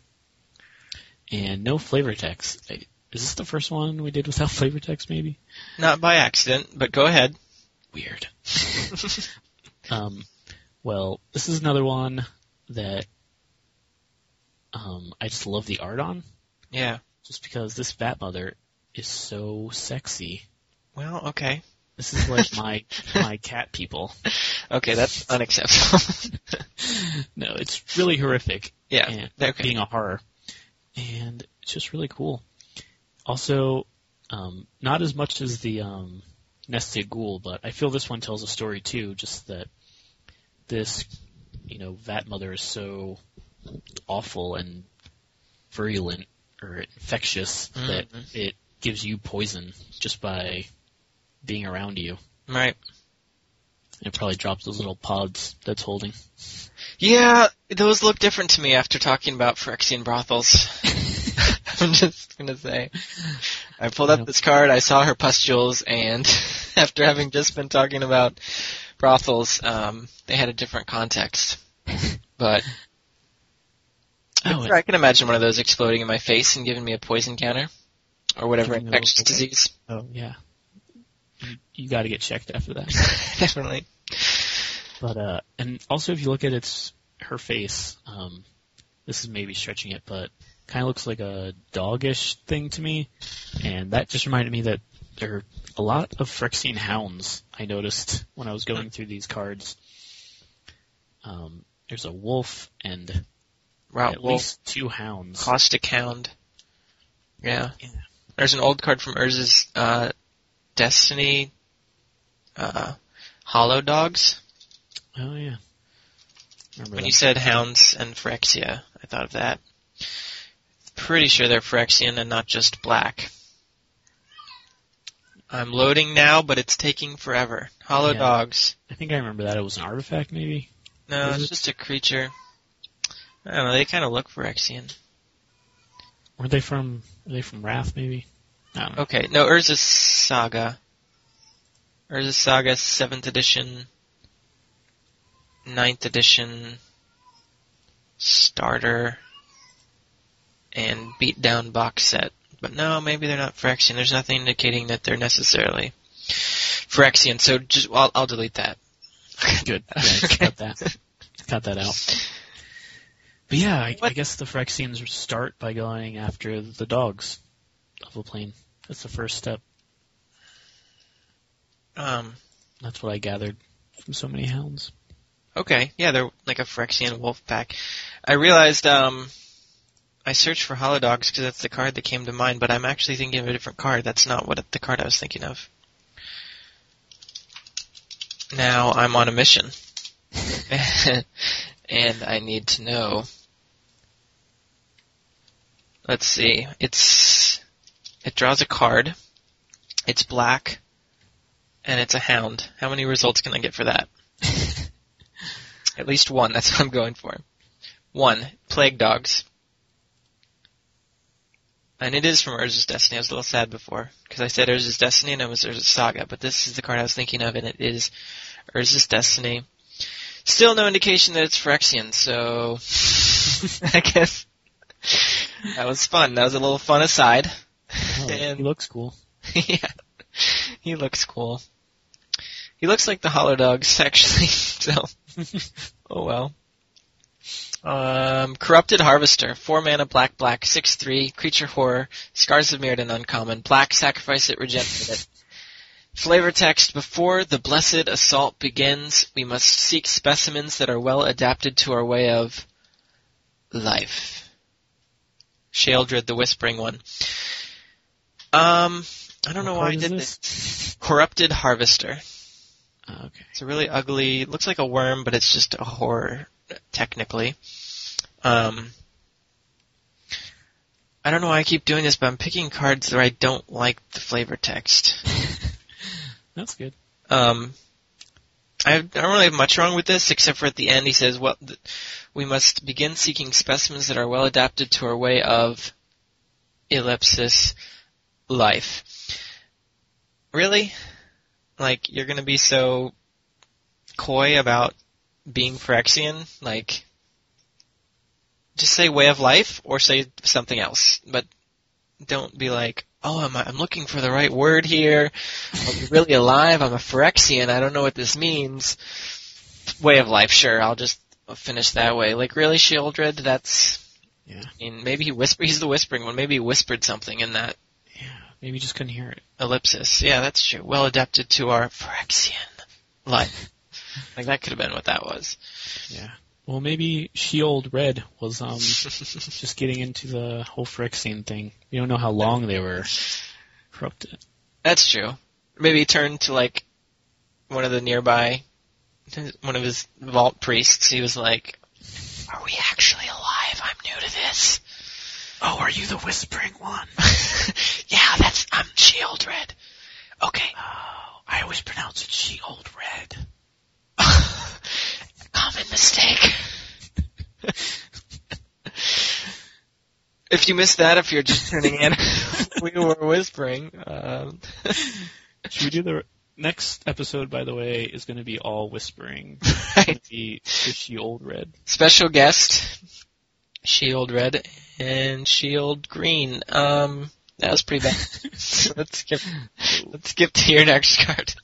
And no flavor text. I- Is this the first one we did without flavor text, maybe?
Not by accident, but go ahead.
Weird. um, well, this is another one that um, I just love the art on,
Yeah.
just because this Vatmother is so sexy.
Well, okay.
This is like my my cat people.
Okay, that's unacceptable.
No, it's really horrific.
yeah.
And
Okay.
being a horror. And it's just really cool. Also, um, not as much as the um, Nested Ghoul, but I feel this one tells a story too, just that this, you know, Vatmother is so awful and virulent or infectious that
Mhm.
it gives you poison just by being around you.
Right.
And it probably drops those little pods that's holding.
Yeah, those look different to me after talking about Phyrexian brothels. I'm just gonna say. I pulled up
Yep.
this card, I saw her pustules, and after having just been talking about brothels, um, they had a different context. But
Oh,
I can imagine one of those exploding in my face and giving me a poison counter. Or whatever
Giving you a-
infectious
okay.
disease.
oh yeah. You, you got to get checked after that.
Definitely.
But uh, and also if you look at its her face, um, this is maybe stretching it, but kind of looks like a doggish thing to me, and that just reminded me that there are a lot of Phyrexian hounds. I noticed when I was going through these cards. Um, there's a wolf and
Route
at
Wolf,
least two hounds.
Caustic Hound. Yeah.
Yeah.
There's an old card from Urza's uh, Destiny, uh, Hollow Dogs.
Oh yeah. Remember
When
that.
you said hounds and Phyrexia, I thought of that. Pretty sure they're Phyrexian and not just black. I'm loading now, but it's taking forever. Hollow
Yeah.
Dogs.
I think I remember that it was an artifact, maybe.
No,
Is
it's
it?
just a creature. I don't know, they kind of look Phyrexian.
Were they from? Are they from Wrath, maybe? I don't know.
Okay, no, Urza's Saga. Urza's Saga, seventh edition, ninth edition, starter, and beatdown box set. But no, maybe they're not Phyrexian. There's nothing indicating that they're necessarily Phyrexian, so just I'll, I'll delete that.
Good. Yeah, just
Okay.
cut that. Cut that out. But yeah, I, I
What-
guess the Phyrexians start by going after the dogs of the plane. That's the first step.
Um,
That's what I gathered from so many hounds.
okay, yeah, they're like a Phyrexian wolf pack. I realized um, I searched for Holodogs because that's the card that came to mind, but I'm actually thinking of a different card. That's not what the card I was thinking of. Now I'm on a mission. And I need to know. Let's see. It's it draws a card. It's black. And it's a hound. How many results can I get for that? At least one. That's what I'm going for. One. Plague Dogs. And it is from Urza's Destiny. I was a little sad before, because I said Urza's Destiny and it was Urza's Saga, but this is the card I was thinking of, and it is Urza's Destiny. Still no indication that it's Phyrexian, so I guess that was fun. That was a little fun aside.
Oh,
and,
he looks cool.
Yeah, he looks cool. He looks like the Holodogs, actually, so, oh well. Um, Corrupted Harvester, four mana, black, black, six three, creature horror, Scars of Mirrodin uncommon, black, sacrifice it, regenerate it. Flavor text, before the blessed assault begins, we must seek specimens that are well adapted to our way of life. Sheoldred, the Whispering One. Um, I don't know why I did this. this. Corrupted Harvester.
Oh, okay.
It's a really ugly, looks like a worm, but it's just a horror, technically. Um, I don't know why I keep doing this, but I'm picking cards where I don't like the flavor text.
That's good.
Um, I, I don't really have much wrong with this, except for at the end he says, well, th- we must begin seeking specimens that are well adapted to our way of ellipsis life. Really? Like, you're gonna be so coy about being Phyrexian? Like, just say way of life, or say something else. But don't be like, oh, I'm, I'm looking for the right word here. I'm really alive. I'm a Phyrexian. I don't know what this means. Way of life, sure. I'll just finish that way. Like, really, Sheoldred? That's...
Yeah.
I mean, maybe he whispered. He's the Whispering One. Maybe he whispered something in that
Yeah. Maybe you just couldn't hear it.
ellipsis. Yeah, that's true. Well adapted to our Phyrexian life. Like, that could have been what that was.
Yeah. Well, maybe Sheoldred was um just getting into the whole Phyrexian thing. We don't know how long they were corrupted.
That's true. Maybe he turned to, like, one of the nearby, one of his vault priests. He was like, are we actually alive? I'm new to this.
Oh, are you the Whispering One?
Yeah, that's, I'm Sheoldred. Okay.
Oh, I always pronounce it Sheoldred.
Common mistake. If you missed that, if you're just tuning in, we were whispering. Um,
Should we do the next episode, by the way, is going to be all whispering. It's
right.
going to be the Sheoldred.
Special guest, Sheoldred and Shield Green. Um, that was pretty bad. So let's skip. Let's skip to your next card.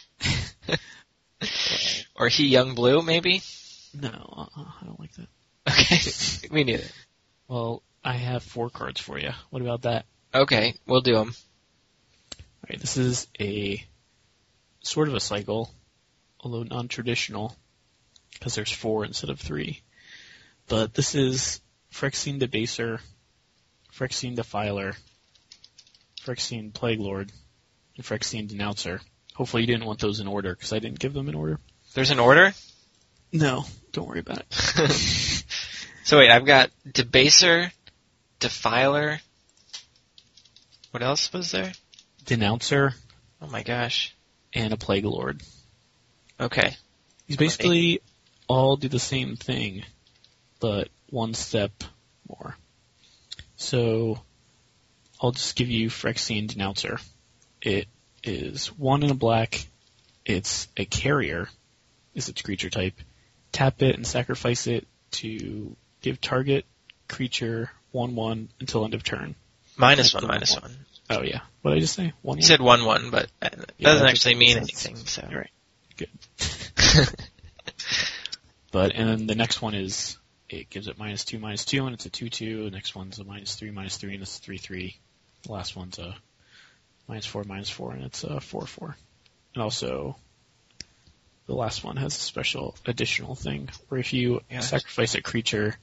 Or He Young Blue, maybe.
No, uh-uh, I don't like that.
Okay, me neither.
Well, I have four cards for you. What about that?
Okay, we'll do them.
All right, this is a sort of a cycle, although non-traditional, because there's four instead of three. But this is Phyrexian Debaser, Phyrexian Defiler, Phyrexian Plague Lord, and Phyrexian Denouncer. Hopefully you didn't want those in order, because I didn't give them in order.
There's an order?
No, don't worry about it.
So wait, I've got Debaser, Defiler. What else was there?
Denouncer,
Oh my gosh.
and a Plague Lord.
Okay.
These basically all do the same thing, but one step more. So I'll just give you Phyrexian Denouncer. It is one in a black. It's a carrier, is its creature type. Tap it and sacrifice it to give target creature one one until end of turn.
Minus
That's
one,
the
minus
one.
one.
Oh yeah, what did I just say? One.
You said one one, but it
Yeah,
doesn't
that
actually
just
mean
makes sense.
anything, so.
You're right. Good. But and then the next one is it gives it minus two, minus two, and it's a two two. The next one's a minus three, minus three, and it's a three three. The last one's a minus four, minus four, and it's a four four. And also, the last one has a special additional thing where if you
Yeah.
sacrifice a creature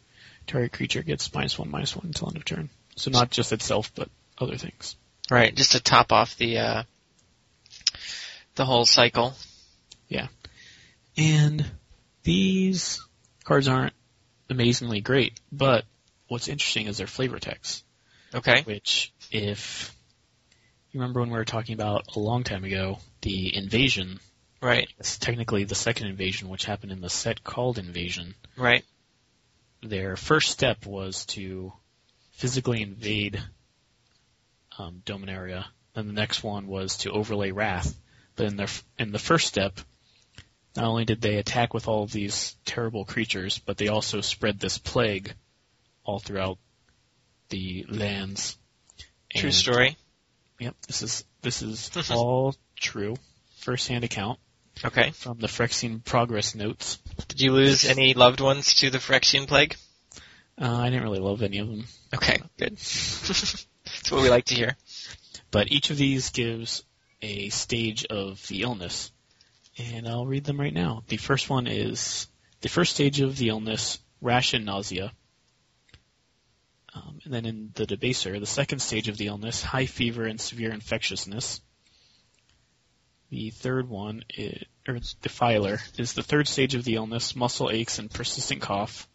target creature gets minus one, minus one until end of turn. So not just itself, but other things.
Right, just to top off the uh, the whole cycle.
Yeah. And these cards aren't amazingly great, but what's interesting is their flavor text.
Okay.
Which, if you remember when we were talking about a long time ago, the invasion,
Right.
it's technically the second invasion, which happened in the set called Invasion.
Right.
Their first step was to physically invade um, Dominaria, and the next one was to overlay Wrath. But in their in the first step, not only did they attack with all of these terrible creatures, but they also spread this plague all throughout the lands.
True
And-
story.
Yep, this is this is all true. First-hand account
Okay.
from the Phyrexian progress notes.
Did you lose any loved ones to the Phyrexian plague?
Uh, I didn't really love any of them.
Okay, good. That's what we like to hear.
But each of these gives a stage of the illness. And I'll read them right now. The first one is the first stage of the illness, rash and nausea. Um, and then in the Debaser, the second stage of the illness, high fever and severe infectiousness. The third one, is, or Defiler, is the third stage of the illness, muscle aches and persistent cough.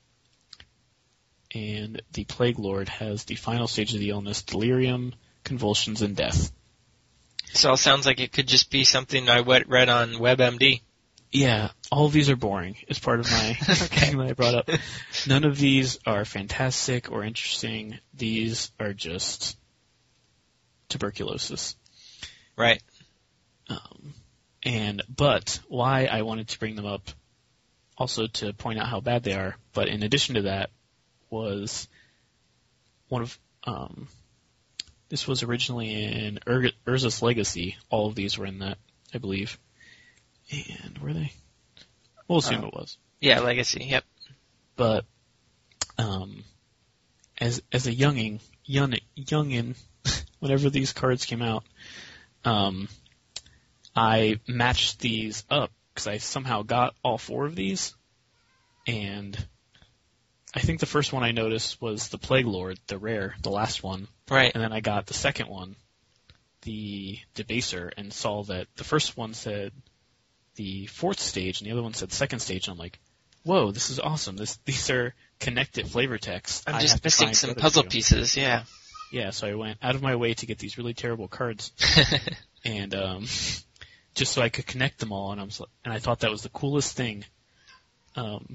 And the Plague Lord has the final stage of the illness, delirium, convulsions, and death.
This all sounds like it could just be something I wet- read on WebMD.
Yeah, all of these are boring, is part of my thing that I brought up. None of these are fantastic or interesting. These are just tuberculosis.
Right.
Um, and but why I wanted to bring them up, also to point out how bad they are, but in addition to that, was one of um, this was originally in Ur- Urza's Legacy. All of these were in that, I believe. And were they? We'll assume
Uh,
it was.
Yeah, Legacy, yep.
But um, as as a younging, young, youngin, whenever these cards came out, um, I matched these up because I somehow got all four of these, and I think the first one I noticed was the Plague Lord, the rare, the last one,
Right.
and then I got the second one, the Debaser, and saw that the first one said the fourth stage, and the other one said second stage, and I'm like, whoa, this is awesome. This These are connected flavor texts.
I'm
I
just
have to
missing
find
some
the other
puzzle
two.
pieces, yeah.
Yeah, so I went out of my way to get these really terrible cards, and um, just so I could connect them all, and I was, and I thought that was the coolest thing. Um,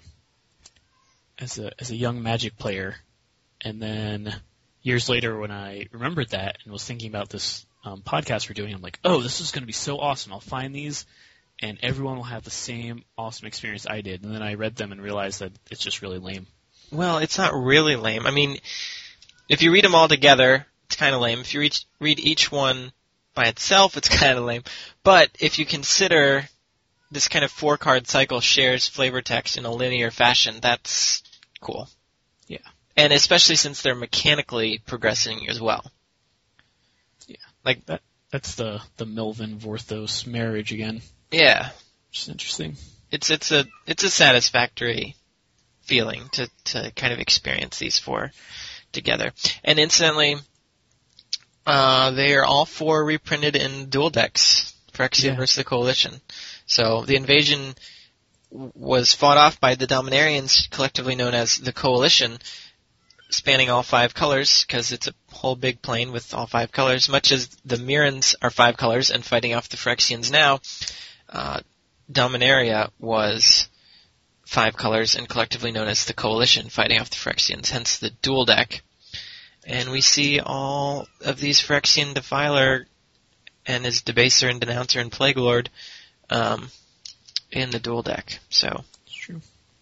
as a as a young Magic player, and then years later when I remembered that and was thinking about this um, podcast we're doing, I'm like, oh, this is going to be so awesome. I'll find these, and everyone will have the same awesome experience I did. And then I read them and realized that it's just really lame.
Well, it's not really lame. I mean, if you read them all together, it's kind of lame. If you read, read each one by itself, it's kind of lame. But if you consider this kind of four-card cycle shares flavor text in a linear fashion, that's cool.
Yeah.
And especially since they're mechanically progressing as well.
Yeah.
Like,
That That's the, the Melvin Vorthos marriage again,
yeah.
which is interesting.
It's it's a it's a satisfactory feeling to, to kind of experience these four together. And incidentally, uh, they are all four reprinted in dual decks, Phyrexia
Yeah.
versus the Coalition. So the invasion w- was fought off by the Dominarians, collectively known as the Coalition, spanning all five colors, because it's a whole big plane with all five colors, much as the Mirrans are five colors and fighting off the Phyrexians now. Uh, Dominaria was five colors and collectively known as the Coalition, fighting off the Phyrexians, hence the dual deck. And we see all of these Phyrexian Defiler and his Debaser and Denouncer and Plague Lord um, in the dual deck. So,
It's true.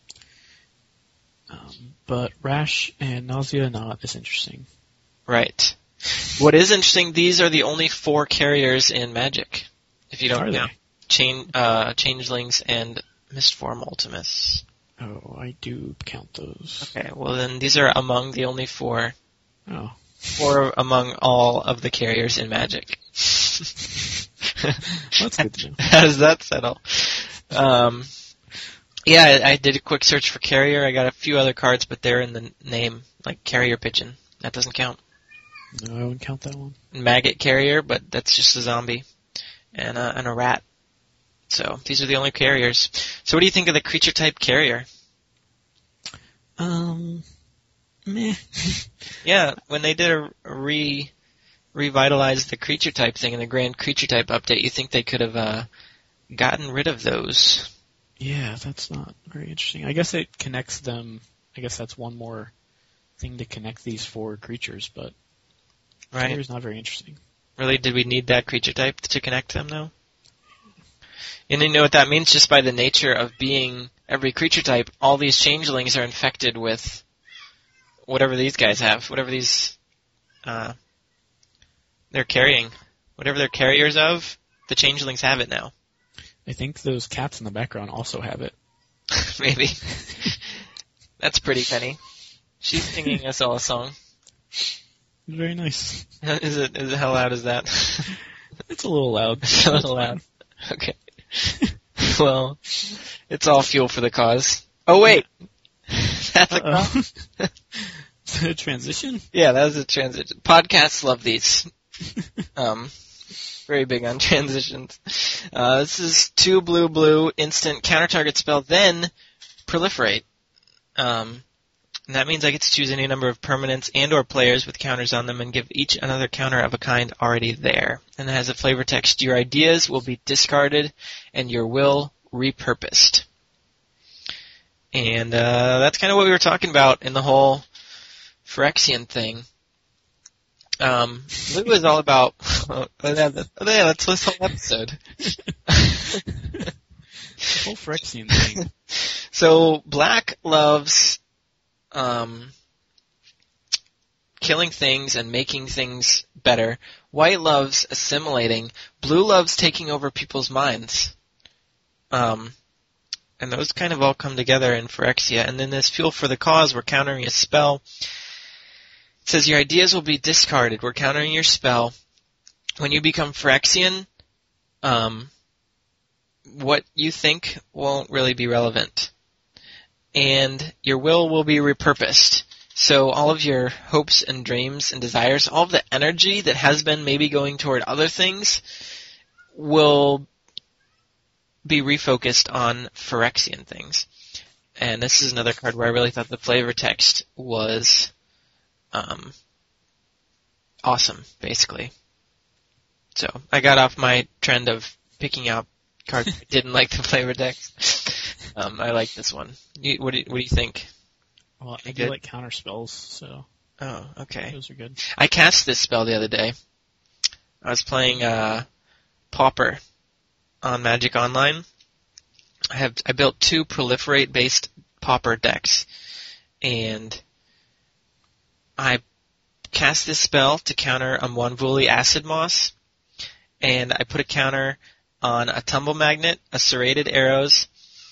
Um, but rash and nausea not as interesting.
right. What is interesting, these are the only four carriers in Magic, if you don't
Are
know.
they?
Chain, uh, Changelings and Mistform Ultimus.
Oh, I do count those.
Okay, well then these are among the only four,
Oh.
four among all of the carriers in Magic.
That's good to know.
How does that settle? Um, Yeah, I, I did a quick search for carrier. I got a few other cards, but they're in the name, like carrier pigeon. That doesn't count.
No, I wouldn't count that one.
Maggot carrier, but that's just a zombie. And, uh, and a rat. So, these are the only carriers. So what do you think of the creature type carrier?
Um, meh.
Yeah, when they did a re revitalized the creature type thing in the grand creature type update, you think they could have uh, gotten rid of those?
Yeah, that's not very interesting. I guess it connects them. I guess that's one more thing to connect these four creatures, but
Right.
carrier's not very interesting.
Really, did we need that creature type to connect them, though? And you know what that means? Just by the nature of being every creature type, all these changelings are infected with whatever these guys have, whatever these uh, they're carrying. Whatever they're carriers of, the changelings have it now.
I think those cats in the background also have it.
Maybe. That's pretty, Penny. She's singing us all a song.
Very nice.
Is it? Is it how loud is that?
It's a little loud.
It's a little loud. Okay. Well, it's all fuel for the cause. Oh wait, that's a
Uh-oh. Is that a transition?
yeah, that was a transition. Podcasts love these. Um, very big on transitions. Uh, this is two blue blue instant counter target spell, then proliferate. Um, and that means I get to choose any number of permanents and or players with counters on them and give each another counter of a kind already there. And it has a flavor text, your ideas will be discarded and your will repurposed. And uh, that's kind of what we were talking about in the whole Phyrexian thing. Um, Blue is all about... Oh, yeah, that's this whole episode.
The whole Phyrexian thing.
So, Black loves um, killing things and making things better. White loves assimilating. Blue loves taking over people's minds. Um, and those kind of all come together in Phyrexia. And then this Fuel for the Cause, we're countering a spell. It says your ideas will be discarded. We're countering your spell. When you become Phyrexian, um, what you think won't really be relevant. And your will will be repurposed. So all of your hopes and dreams and desires, all of the energy that has been maybe going toward other things, will be refocused on Phyrexian things. And this is another card where I really thought the flavor text was um, awesome, basically. So I got off my trend of picking out cards I didn't like the flavor text. Um, I like this one. You, what, do you, what do you think?
Well, I
You
do
good?
like counter spells, so
Oh, okay.
those are good.
I cast this spell the other day. I was playing uh, Pauper on Magic Online. I have I built two proliferate based Pauper decks, and I cast this spell to counter a Monvuli Acid Moss, and I put a counter on a Tumble Magnet, a Serrated Arrows,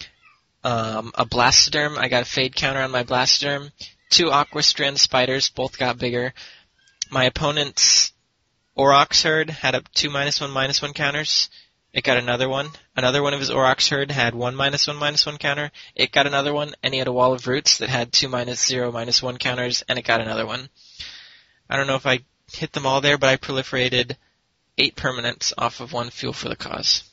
um, a Blastoderm. I got a Fade counter on my Blastoderm. Two Aquastrand Spiders, both got bigger. My opponent's Aurochs Herd had a two minus one minus one counters. It got another one. Another one of his Aurochs Herd had one minus one minus one counter. It got another one, and he had a Wall of Roots that had two minus zero minus one counters, and it got another one. I don't know if I hit them all there, but I proliferated eight permanents off of one Fuel for the Cause.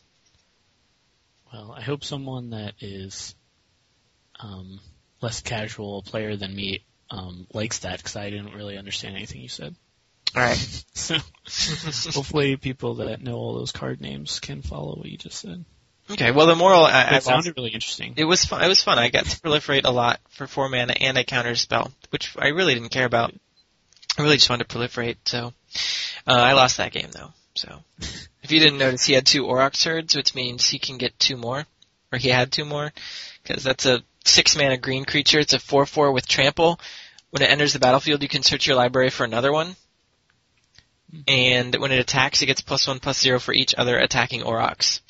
Well, I hope someone that is um, less casual player than me um, likes that, because I didn't really understand anything you said.
All right.
So hopefully people that know all those card names can follow what you just said.
Okay. Well, the moral I, I
It sounded
lost-
really interesting.
It was fun. It was fun. I got to proliferate a lot for four mana, and I countered a spell, which I really didn't care about. I really just wanted to proliferate. So uh, I lost that game though. So if you didn't notice, he had two Aurochs Herds, which means he can get two more, or he had two more, because that's a six mana green creature. It's a four four with trample. When it enters the battlefield, you can search your library for another one. And when it attacks, it gets plus one, plus zero for each other attacking Aurochs.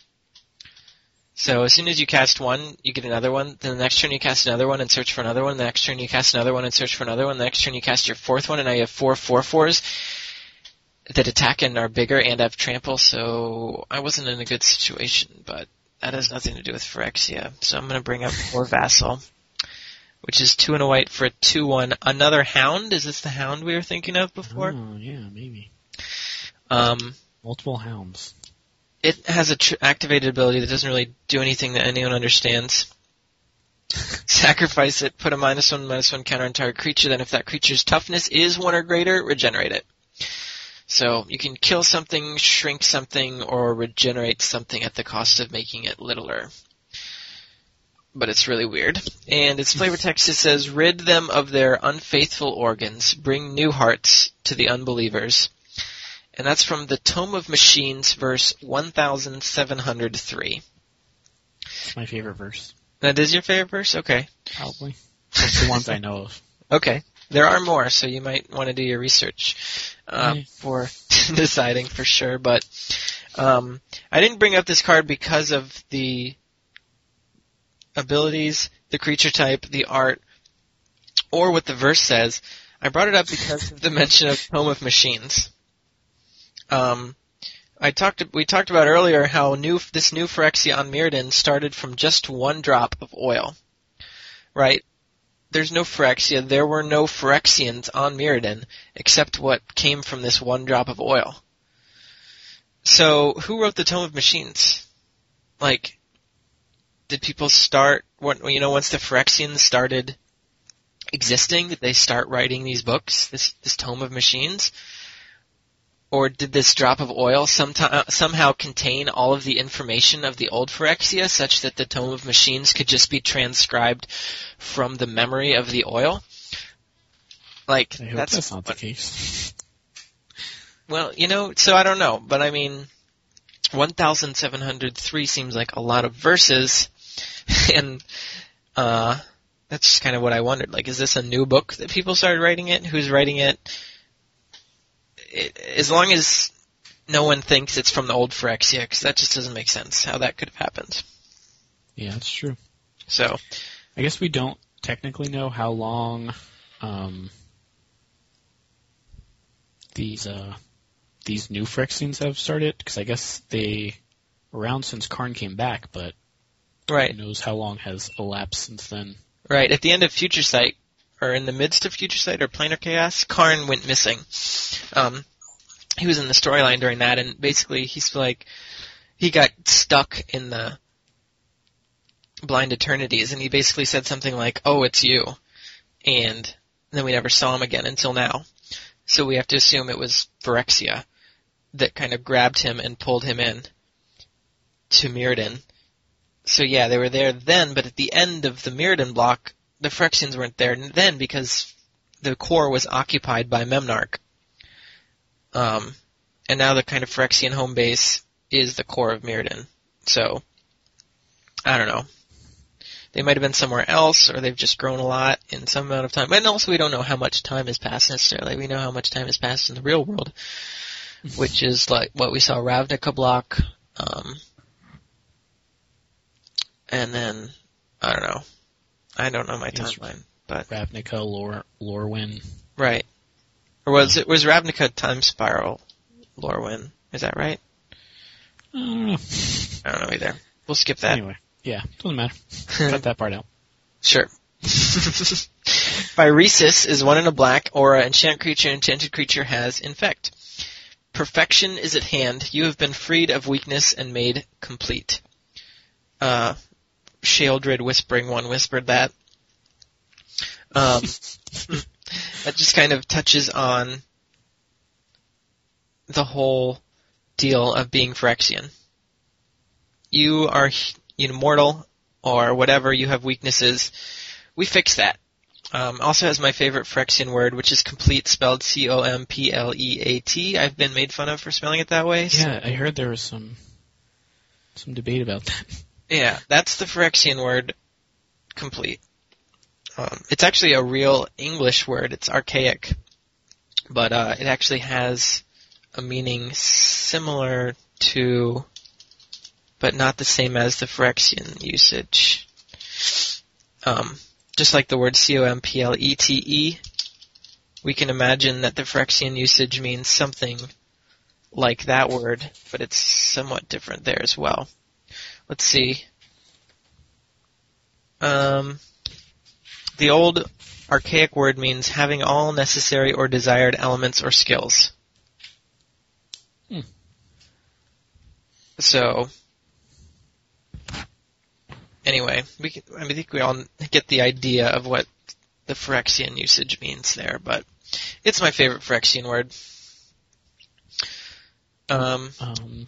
So as soon as you cast one, you get another one. Then the next turn you cast another one and search for another one. The next turn you cast another one and search for another one. The next turn you cast your fourth one, and now you have four four fours that attack and are bigger and have trample. So I wasn't in a good situation, but that has nothing to do with Phyrexia. So I'm going to bring up Poor Vassal, which is two and a white for a two one. Another Hound? Is this the Hound we were thinking of before?
Oh, yeah, maybe.
Um,
Multiple hounds.
it has a tr- activated ability that doesn't really do anything that anyone understands. Sacrifice it, put a minus one, minus one counter on target creature, then if that creature's toughness is one or greater, regenerate it. So you can kill something, shrink something, or regenerate something at the cost of making it littler. But it's really weird. And its flavor text, it says, rid them of their unfaithful organs, bring new hearts to the unbelievers. And that's from the Tome of Machines, verse one thousand seven hundred three.
It's my favorite verse,
That is your favorite verse? Okay.
probably. It's the ones I know of.
Okay. There are more, so you might want to do your research uh,
Yeah.
for deciding for sure. But um, I didn't bring up this card because of the abilities, the creature type, the art, or what the verse says. I brought it up because of the mention of Tome of Machines. Um, I talked. We talked about earlier how new this new Phyrexia on Mirrodin started from just one drop of oil, right? There's no Phyrexia. There were no Phyrexians on Mirrodin except what came from this one drop of oil. So, who wrote the Tome of Machines? Like, did people start? What you know? Once the Phyrexians started existing, did they start writing these books? This this Tome of Machines? Or did this drop of oil sometime, somehow contain all of the information of the old Phyrexia, such that the Tome of Machines could just be transcribed from the memory of the oil? Like,
I hope
that's,
that's not the case.
well, you know, so I don't know, but I mean, one thousand seven hundred three seems like a lot of verses, and uh, that's just kind of what I wondered. Like, is this a new book that people started writing it? Who's writing it? It, as long as no one thinks it's from the old Phyrexia, because that just doesn't make sense how that could have happened.
Yeah, that's true.
So,
I guess we don't technically know how long um, these uh, these new Phyrexians have started, because I guess they were around since Karn came back, but
right,
who knows how long has elapsed since then.
right. At the end of Future Sight, or in the midst of Future Sight or Planar Chaos, Karn went missing. Um, he was in the storyline during that, and basically he's like, he got stuck in the Blind Eternities, and he basically said something like, oh, it's you. And then we never saw him again until now. So we have to assume it was Phyrexia that kind of grabbed him and pulled him in to Mirrodin. So yeah, they were there then, but at the end of the Mirrodin block, the Phyrexians weren't there then because the core was occupied by Memnarch. Um, and now the kind of Phyrexian home base is the core of Mirrodin. So, I don't know. They might have been somewhere else, or they've just grown a lot in some amount of time. And also we don't know how much time has passed necessarily. We know how much time has passed in the real world, which is like what we saw Ravnica block, um, and then, I don't know. I don't know my
Yes.
timeline, but
Ravnica, Lor- Lorwyn.
right. Or was it was Ravnica Time Spiral Lorwyn? Is that right?
I don't know.
I don't know either. We'll skip that.
Anyway, yeah, doesn't matter. Cut that part out.
Sure. Phyresis is one in a black aura. Enchant creature, enchanted creature has infect. Perfection is at hand. You have been freed of weakness and made complete. Uh, Sheoldred Whispering One whispered that. Um, that just kind of touches on the whole deal of being Phyrexian. You are immortal, or whatever, you have weaknesses. We fix that. Um, also has my favorite Phyrexian word, which is complete, spelled C O M P L E A T. I've been made fun of for spelling it that way. So.
Yeah, I heard there was some some debate about that.
Yeah, that's the Phyrexian word, complete. Um, it's actually a real English word. It's archaic, but uh, it actually has a meaning similar to, but not the same as the Phyrexian usage. Um, just like the word C O M P L E T E, we can imagine that the Phyrexian usage means something like that word, but it's somewhat different there as well. let's see. Um, the old archaic word means having all necessary or desired elements or skills.
Hmm.
So, anyway, we can, I think we all get the idea of what the Phyrexian usage means there, but it's my favorite Phyrexian word. Um,
Um,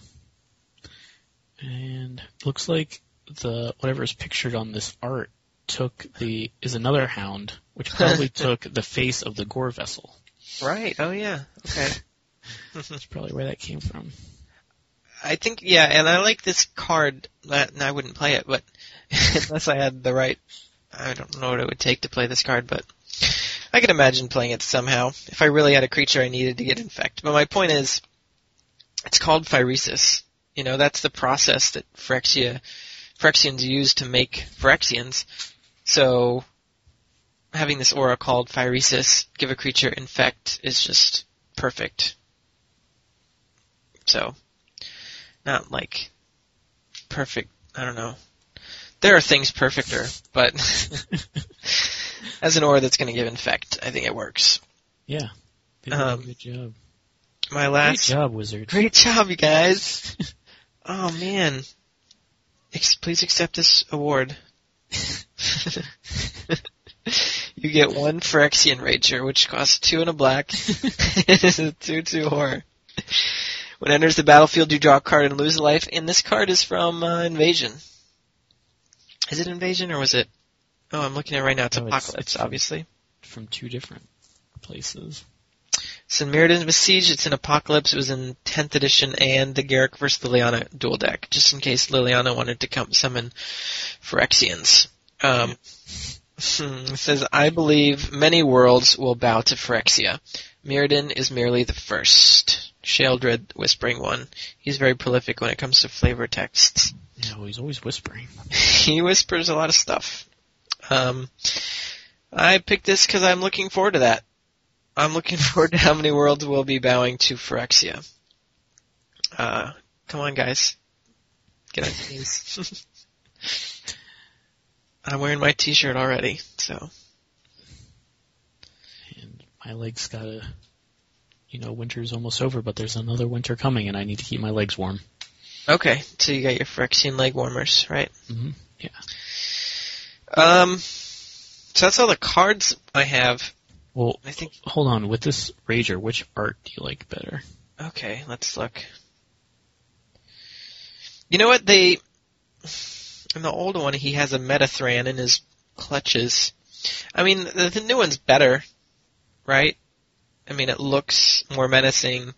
and looks like the whatever is pictured on this art took the is another hound, which probably took the face of the gore vessel.
right, oh yeah, okay.
That's probably where that came from.
I think, yeah, and I like this card, that, and I wouldn't play it, but unless I had the right, I don't know what it would take to play this card, but I could imagine playing it somehow, if I really had a creature I needed to get infect. But my point is, it's called Phyresis. You know, that's the process that Phyrexia, Phyrexians use to make Phyrexians. So, having this aura called Phyresis, give a creature infect, is just perfect. So, not like perfect, I don't know. There are things perfecter, but as an aura that's going to give infect, I think it works.
Yeah. They did
Um,
a good job.
My
Great
last...
job, Wizards.
Great job, you guys. Oh, man. Ex- please accept this award. You get one Phyrexian Rager, which costs two and a black. It is a two two horror. When it enters the battlefield, you draw a card and lose a life, and this card is from uh, Invasion. Is it Invasion, or was it... Oh, I'm looking at it right now. It's
No, it's-
Apocalypse,
it's from-
obviously.
From two different places.
It's in Mirrodin Besiege, it's in Apocalypse, it was in tenth edition, and the Garruk versus Liliana dual deck, just in case Liliana wanted to come summon Phyrexians. Um, it says, I believe many worlds will bow to Phyrexia. Mirrodin is merely the first. Sheoldred, Whispering One. He's very prolific when it comes to flavor texts.
Yeah, well, he's always whispering.
He whispers a lot of stuff. Um, I picked this because I'm looking forward to that. I'm looking forward to how many worlds will be bowing to Phyrexia. Uh, come on, guys. Get on your knees. I'm wearing my t-shirt already, so.
And my legs gotta, you know, winter's almost over, but there's another winter coming, and I need to keep my legs warm.
Okay, so you got your Phyrexian leg warmers, right?
Mm-hmm. Yeah.
Um, so that's all the cards I have.
Well,
I think.
hold on. With this Rager, which art do you like better?
Okay, let's look. You know what? They in the old one, he has a Metathran in his clutches. I mean, the, the new one's better, right? I mean, it looks more menacing.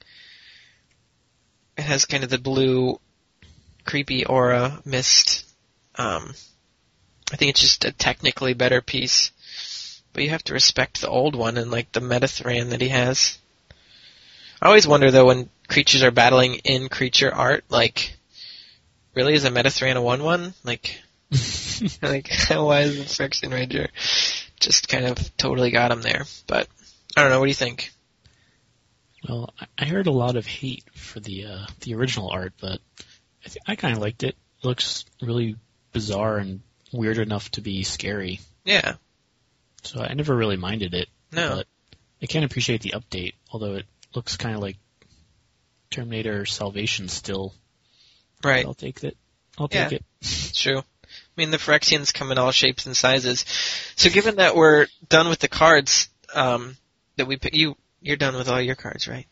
It has kind of the blue, creepy aura mist. Um, I think it's just a technically better piece. But you have to respect the old one and like the Metathran that he has. I always wonder though when creatures are battling in creature art, like, really is a Metathran a one one? Like, like why is the Phyrexian Ranger just kind of totally got him there? But I don't know. What do you think?
Well, I- I heard a lot of hate for the uh, the original art, but I, th- I kind of liked it. It looks really bizarre and weird enough to be scary.
Yeah.
So I never really minded it.
No.
But I can appreciate the update, although it looks kind of like Terminator Salvation still.
Right.
I'll take it. I'll
Yeah.
take it.
It's true. I mean, the Phyrexians come in all shapes and sizes. So given that we're done with the cards, um, that we pick, you, you're done with all your cards, right?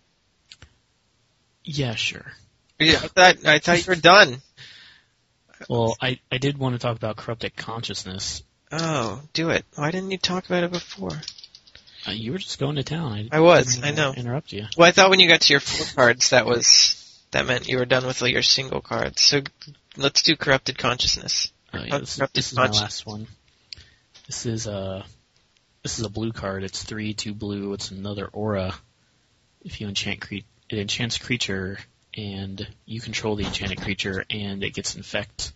Yeah, sure.
Yeah, I thought, I thought you were done.
Well, I, I did want to talk about Corrupted Consciousness.
Oh, do it. Why didn't you talk about it before?
Uh, you were just going to town. I,
I was,
didn't
I know.
interrupt you.
Well, I thought when you got to your four cards, that was, that meant you were done with all your single cards. So let's do Corrupted Consciousness.
Oh, yeah, this, is-
Corrupted
this is my
Conscience.
last one. This is a this is a blue card. It's three, two blue. It's another aura. If you enchant cre- it enchants creature, and you control the enchanted creature, and it gets infect.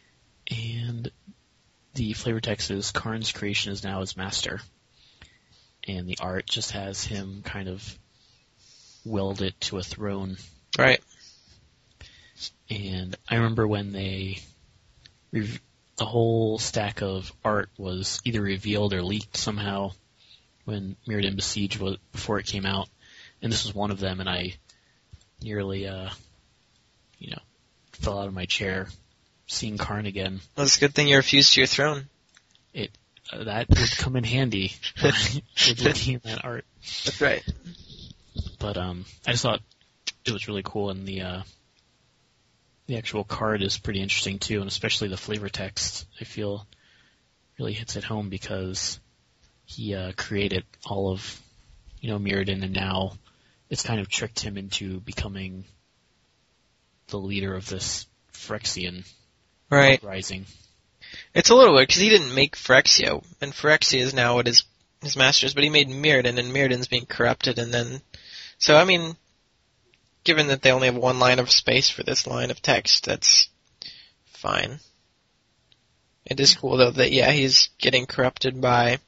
And the flavor text is Karn's creation is now his master. And the art just has him kind of weld it to a throne.
Right.
And I remember when they rev- the whole stack of art was either revealed or leaked somehow when Mirrodin Besiege was before it came out, and this was one of them, and I nearly, uh, you know, fell out of my chair seeing Karn again.
Well, it's a good thing you refused to your throne.
It uh, that would come in handy with looking at that art.
That's right.
But um, I just thought it was really cool, and the uh, the actual card is pretty interesting too, and especially the flavor text. I feel really hits it home because he uh, created all of, you know, Mirrodin, and now it's kind of tricked him into becoming the leader of this Phyrexian
Right.
uprising.
It's a little weird because he didn't make Phyrexia, and Phyrexia is now what his his master is, but he made Mirrodin, and Mirrodin's being corrupted, and then so I mean, given that they only have one line of space for this line of text, that's fine. It is cool though that yeah he's getting corrupted by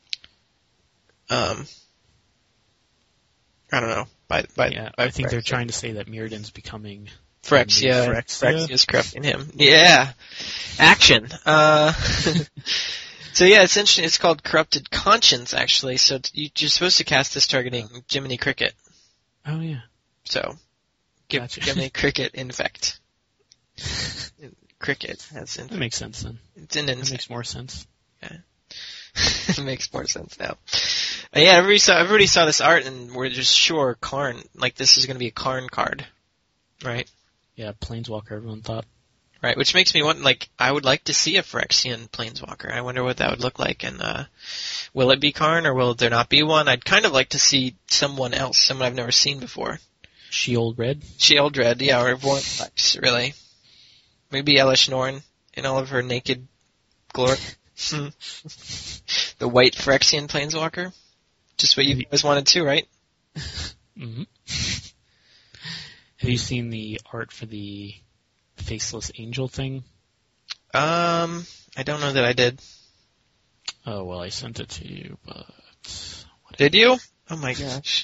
um I don't know by by
Yeah,
by
I think they're
Phyrexia.
trying to say that Mirrodin's becoming
Phyrexia,
Phyrexia?
Phyrexia is corrupting him. Yeah, action. Uh, so yeah, it's interesting. It's called Corrupted Conscience, actually. So it's- you- you're supposed to cast this targeting Jiminy Cricket.
Oh yeah.
So give
Gotcha.
Jiminy Cricket infect. Cricket has
That
infect.
makes sense then.
It's an
That
insect.
makes more sense.
It makes more sense now. Uh, yeah, everybody saw everybody saw this art, and we're just sure Karn, like this is going to be a Karn card, right?
Yeah, Planeswalker, everyone thought.
Right, which makes me want, like, I would like to see a Phyrexian Planeswalker. I wonder what that would look like, and, uh, will it be Karn, or will there not be one? I'd kind of like to see someone else, someone I've never seen before.
She-Old Red.
Sheoldred, yeah, or Vortex, really. Maybe Elish Norn in all of her naked glory. The white Phyrexian Planeswalker. Just what you guys wanted too, right?
Mm-hmm. Have you seen the art for the Faceless Angel thing?
Um, I don't know that I did.
Oh, well, I sent it to you, but...
Did you? Oh my gosh.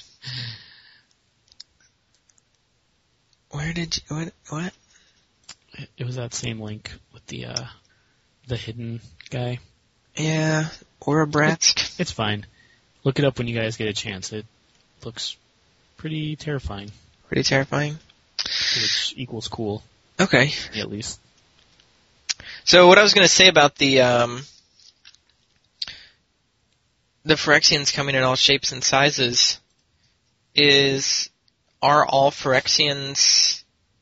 Where did you, what, what?
It, it was that same link with the, uh, the hidden guy.
Yeah, Orabratsk.
It's fine. Look it up when you guys get a chance. It looks pretty terrifying,
Pretty terrifying.
which equals cool,
Okay.
at least.
So what I was going to say about the um, the Phyrexians coming in all shapes and sizes is, are all Phyrexians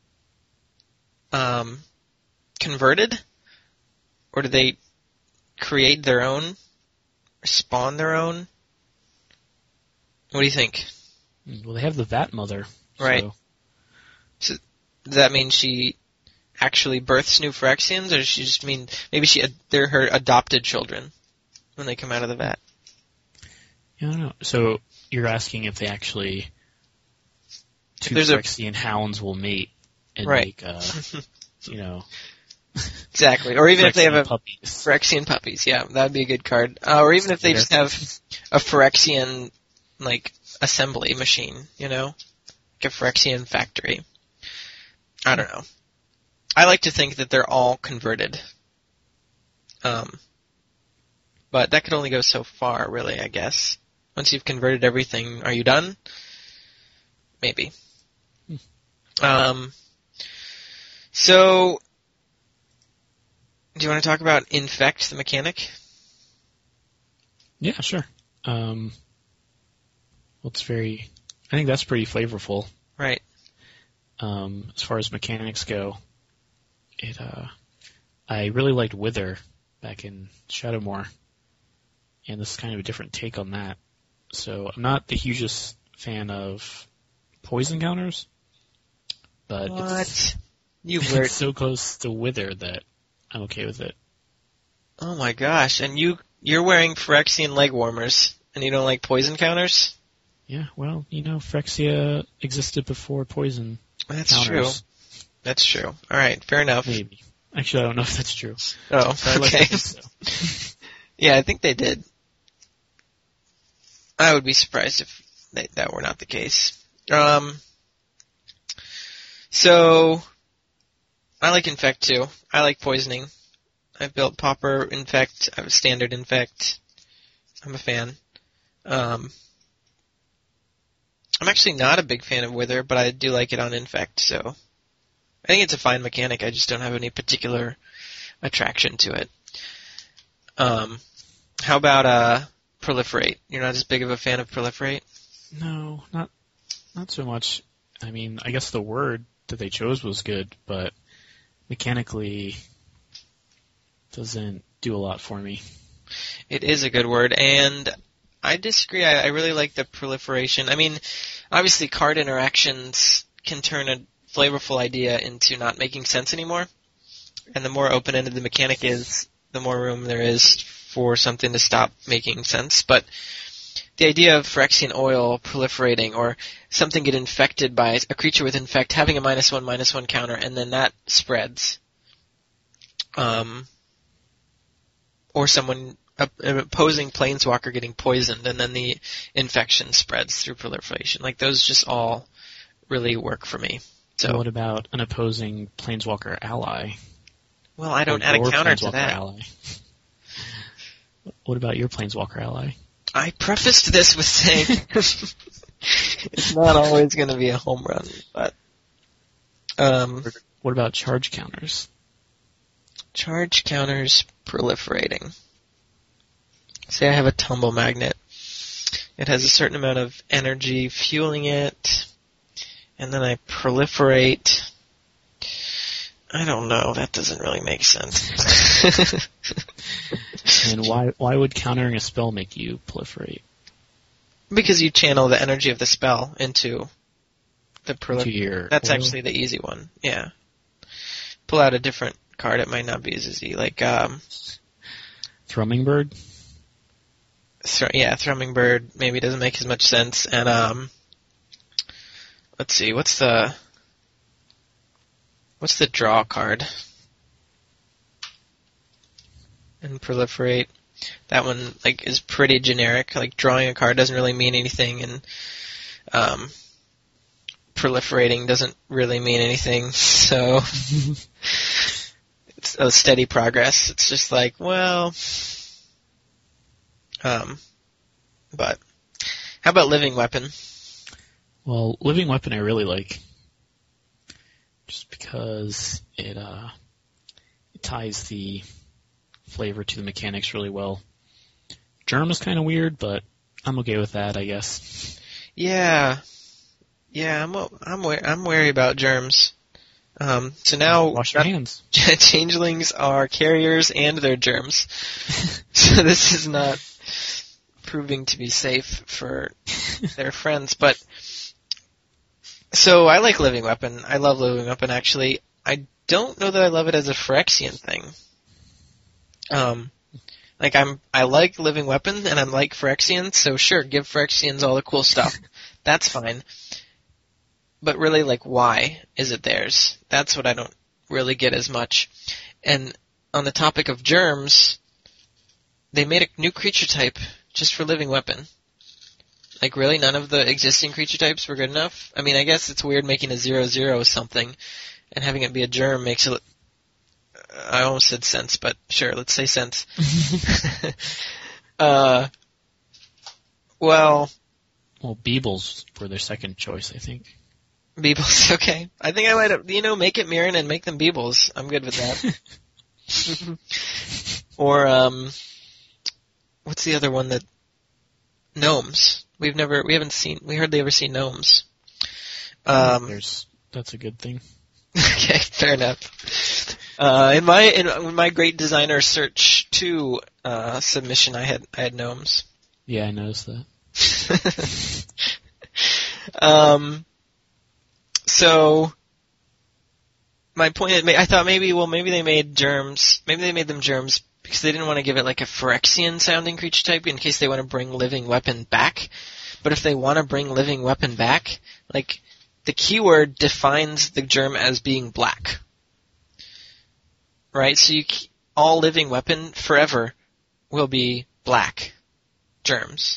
um, converted? Or do they create their own? Or spawn their own? What do you think?
Mm, Well, they have the Vat Mother.
Right.
So,
Does that mean she actually births new Phyrexians, or does she just mean maybe she they're her adopted children when they come out of the vat?
I don't know. So you're asking if they actually two
There's a-
Phyrexian hounds will mate and
Right.
make, uh, you know,
Exactly. Or even if they have
Phyrexian
a
puppies.
Phyrexian puppies, yeah, that'd be a good card. Uh, or even if they just have a Phyrexian, like, assembly machine, you know? Like a Phyrexian factory. I don't know. I like to think that they're all converted. Um, but that could only go so far, really, I guess. Once you've converted everything, are you done? Maybe. Um, so, do you want to talk about Infect, the mechanic?
Yeah, sure. Um, well, it's very. I think that's pretty flavorful.
Right.
Um, as far as mechanics go, it. Uh, I really liked Wither back in Shadowmoor, and this is kind of a different take on that. So I'm not the hugest fan of poison counters, but it's,
What? You were.
it's so close to Wither that I'm okay with it.
Oh my gosh! And you you're wearing Phyrexian leg warmers, and you don't like poison counters?
Yeah, well, you know, Phyrexia existed before poison
That's
counters.
true. That's true. All right, fair enough.
Maybe. Actually, I don't know if that's true.
Oh,
But I like to
okay.
think so.
Yeah, I think they did. I would be surprised if they, that were not the case. Um. So, I like Infect too. I like poisoning. I've built Pauper, Infect, I have Standard Infect. I'm a fan. Um, I'm actually not a big fan of Wither, but I do like it on Infect, so I think it's a fine mechanic. I just don't have any particular attraction to it. Um, how about uh, Proliferate? You're not as big of a fan of Proliferate?
No, not not so much. I mean, I guess the word that they chose was good, but mechanically doesn't do a lot for me.
It is a good word, and I disagree. I, I really like the proliferation. I mean, obviously card interactions can turn a flavorful idea into not making sense anymore, and the more open-ended the mechanic is, the more room there is for something to stop making sense. But the idea of Phyrexian Oil proliferating, or something get infected by a creature with infect, having a minus one, minus one counter, and then that spreads. Um, or someone, a, an opposing planeswalker getting poisoned, and then the infection spreads through proliferation. Like, those just all really work for me. So,
what about an opposing planeswalker ally?
Well, I don't
Or
add a
your
counter to
planeswalker
that.
Ally? What about your planeswalker ally?
I prefaced this with saying it's not always going to be a home run, but um,
What about charge counters?
charge counters proliferating. Say I have a tumble magnet. It has a certain amount of energy fueling it, and then I proliferate. I don't know. That doesn't really make sense.
And why why would countering a spell make you proliferate?
Because you channel the energy of the spell into the
To
proliferate.
your
That's
oil?
actually the easy one. Yeah. Pull out a different card. It might not be as easy. Like, um,
Thrumming Bird?
Thr- yeah, Thrumming Bird maybe doesn't make as much sense. And, um, let's see, what's the, what's the draw card? And proliferate. That one, like, is pretty generic. Like, drawing a card doesn't really mean anything, and, um, proliferating doesn't really mean anything, so it's a steady progress. It's just like, well, um, but how about Living Weapon?
Well, Living Weapon I really like. Just because it uh it ties the flavor to the mechanics really well. Germ is kind of weird, but I'm okay with that, I guess.
Yeah, yeah, I'm I'm wa- I'm wary about germs. Um, so now
Wash your
not-
hands.
changelings are carriers and they're germs. So this is not proving to be safe for their friends. But so I like Living Weapon. I love Living Weapon, actually. I don't know that I love it as a Phyrexian thing. Um, like I'm, I like Living Weapon and I like Phyrexians, so sure, give Phyrexians all the cool stuff. That's fine. But really, like, why is it theirs? That's what I don't really get as much. And on the topic of germs, they made a new creature type just for Living Weapon. Like, really, none of the existing creature types were good enough? I mean, I guess it's weird making a zero zero something, and having it be a germ makes it... I almost said sense, but sure, let's say sense. uh, well...
Well, Beebles were their second choice, I think.
Beebles, okay. I think I might have, you know, make it Mirren and make them Beebles. I'm good with that. Or, um, what's the other one that, Gnomes. We've never, we haven't seen, we hardly ever see Gnomes. Um,
There's that's a good thing.
okay, fair enough. Uh, in my, in my Great Designer Search two, uh, submission, I had, I had Gnomes.
Yeah, I noticed that.
um, So, my point, I thought maybe, well, maybe they made germs, maybe they made them germs because they didn't want to give it like a Phyrexian sounding creature type in case they want to bring Living Weapon back. But if they want to bring Living Weapon back, like, the keyword defines the germ as being black. Right? So you, all Living Weapon forever will be black germs.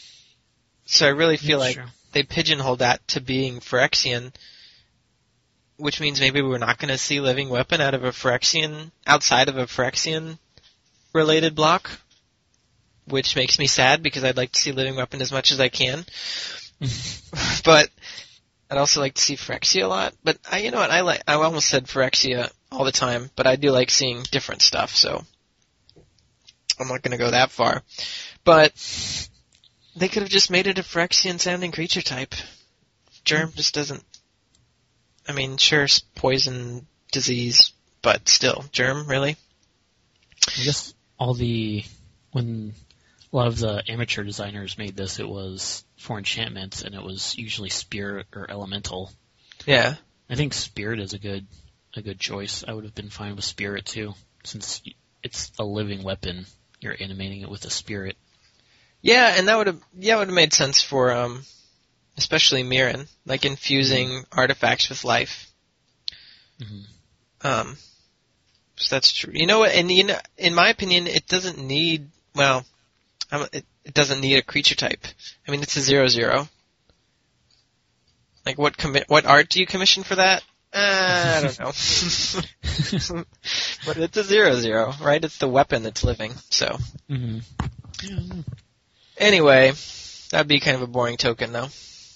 So I really feel
Yeah,
like
sure.
they pigeonholed that to being Phyrexian, which means maybe we're not going to see Living Weapon out of a Phyrexian, outside of a Phyrexian-related block, which makes me sad because I'd like to see Living Weapon as much as I can. But I'd also like to see Phyrexia a lot. But I, you know what? I like. I almost said Phyrexia all the time, but I do like seeing different stuff. So I'm not going to go that far. But they could have just made it a Phyrexian-sounding creature type. Germ just doesn't. I mean, sure, poison, disease, but still, Germ, really?
I guess all the when a lot of the amateur designers made this, it was for enchantments, and it was usually spirit or elemental.
Yeah.
I think spirit is a good a good choice. I would have been fine with spirit too, since it's a living weapon. You're animating it with a spirit.
Yeah, and that would have yeah would have made sense for um, especially Mirren, like infusing mm-hmm. artifacts with life.
Mm-hmm.
Um, so that's true. You know what? And you know, in my opinion, it doesn't need well. It, it doesn't need a creature type. I mean, it's a zero zero. Like, what commi- what art do you commission for that? Uh, I don't know. But it's a zero zero, right? It's the weapon that's living. So.
Mm-hmm. Yeah.
Anyway, that'd be kind of a boring token, though.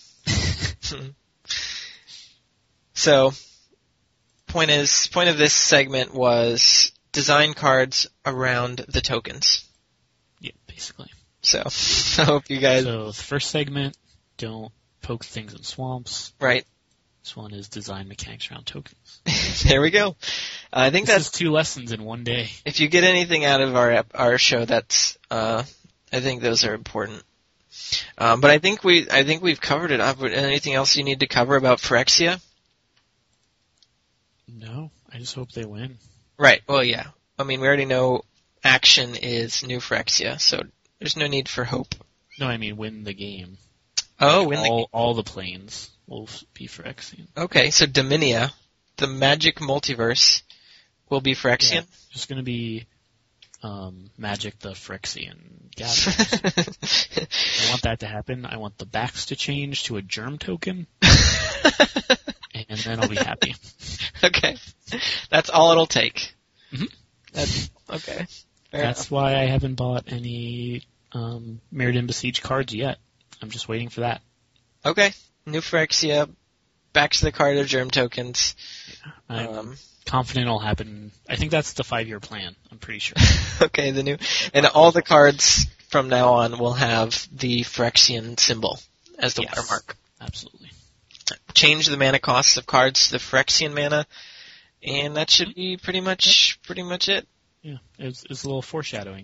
So, point is, point of this segment was design cards around the tokens.
Yeah, basically.
So, I hope you guys...
So, the first segment, don't poke things in swamps.
Right.
This one is design mechanics around tokens.
There we go. Uh, I think
this
that's...
is two lessons in one day.
If you get anything out of our our show, that's... Uh, I think those are important. Um, but I think, we, I think we've covered it. Anything else you need to cover about Phyrexia?
No, I just hope they win.
Right, well, yeah. I mean, we already know action is new Phyrexia, so there's no need for hope.
No, I mean win the game.
Oh,
like
win
all,
the game.
All the planes will be Phyrexian.
Okay, so Dominia, the magic multiverse, will be Phyrexian?
Yeah, just going to be um, Magic the Phyrexian Gatherers. I want that to happen. I want the backs to change to a germ token. And then I'll be happy.
Okay. That's all it'll take.
Mm-hmm.
That's, okay. Fair
That's
enough.
why I haven't bought any um, Mirrodin Besiege cards yet. I'm just waiting for that.
Okay. New Phyrexia, back to the card of germ tokens.
I'm
Um,
confident it'll happen. I think that's the five-year plan. I'm pretty sure.
okay, the new... And all the cards from now on will have the Phyrexian symbol as the
Yes.
watermark.
Absolutely.
Change the mana costs of cards to the Phyrexian mana, and that should be pretty much pretty much it.
Yeah, it's, it's a little foreshadowing.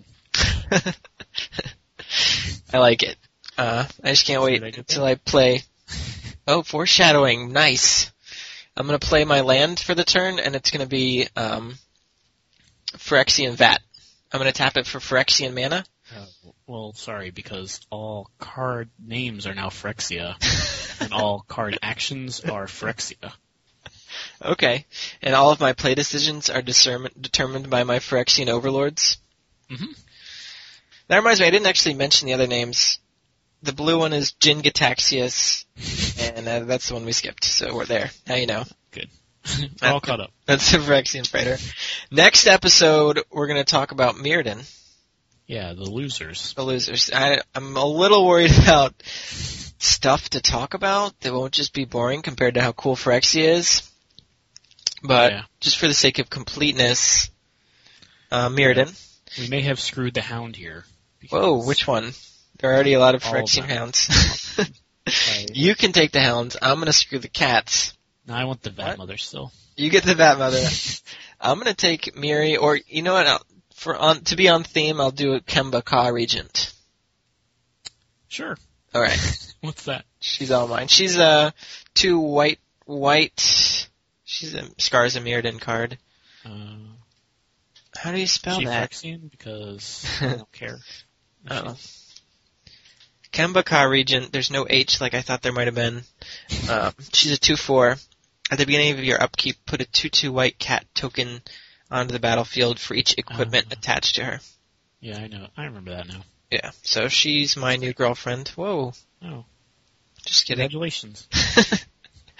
I like it. Uh, I just can't wait
Did I get
until I play. Oh, foreshadowing, nice. I'm gonna play my land for the turn, and it's gonna be um, Phyrexian Vat. I'm gonna tap it for Phyrexian mana.
Uh, well, sorry, because all card names are now Phyrexia, and all card actions are Phyrexia.
Okay, and all of my play decisions are discern- determined by my Phyrexian overlords.
Mm-hmm.
That reminds me, I didn't actually mention the other names. The blue one is Jin Gataxius, and uh, that's the one we skipped, so we're there. Now you know.
Good. We're all caught up.
That's the Phyrexian Freighter. Next episode, we're going to talk about Mirrodin,
Yeah, the losers.
the losers. I, I'm a little worried about stuff to talk about that won't just be boring compared to how cool Phyrexia is. But
Yeah.
just for the sake of completeness, uh, Mirrodin.
We may have screwed the Hound here.
Whoa,
because
which one? There are already a lot of
All of
Phyrexian
them.
hounds.
I,
You can take the hounds. I'm going to screw the cats.
no, I want the Vat
What?
Mother still.
You get the Bat Mother. I'm going to take Miri, or you know what? I'll, for on to be on theme, I'll do a Kemba Ka Regent.
Sure.
All right,
What's that?
she's all mine. She's a two white white. She's a Scars a Mirrodin card.
Uh,
How do you spell
she
that?
Phyrexian? Because I don't care.
Oh. Kemba Ka Regent. There's no H like I thought there might have been. Um, she's a two four. At the beginning of your upkeep, put a two two white cat token onto the battlefield for each equipment
Oh.
attached to her.
Yeah, I know. I remember that now.
Yeah, so she's my new girlfriend. Whoa,
Oh,
just kidding.
congratulations.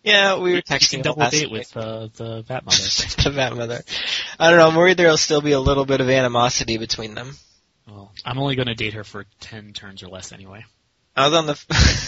Yeah, we were
You can
texting
double
last
date
week.
with uh, the Bat Mother.
the Bat Mother. I don't know. I'm worried there'll still be a little bit of animosity between them.
Well, I'm only going to date her for ten turns or less anyway.
I was on the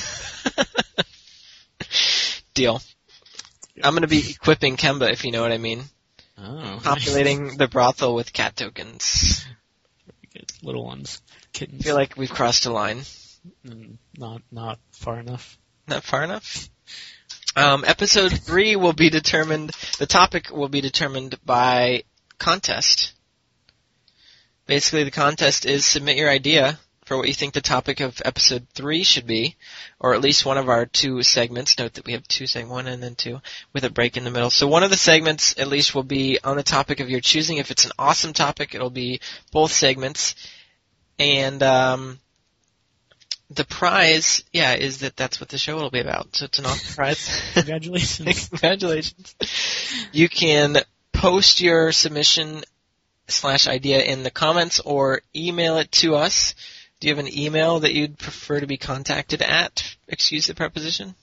deal. I'm going to be equipping Kemba, if you know what I mean.
Oh,
Populating the brothel with cat tokens.
Very good. Little ones, kittens.
I feel like we've crossed a line.
Mm, not not far enough.
Not far enough. Um, episode three will be determined. The topic will be determined by contest. Basically, the contest is submit your idea for what you think the topic of episode three should be, or at least one of our two segments. Note that we have two segments, one and then two, with a break in the middle. So one of the segments, at least, will be on the topic of your choosing. If it's an awesome topic, it'll be both segments. And um, the prize, yeah, is that that's what the show will be about. So it's an awesome prize.
Congratulations.
Congratulations. You can post your submission slash idea in the comments or email it to us. Do you have an email that you'd prefer to be contacted at? Excuse the preposition.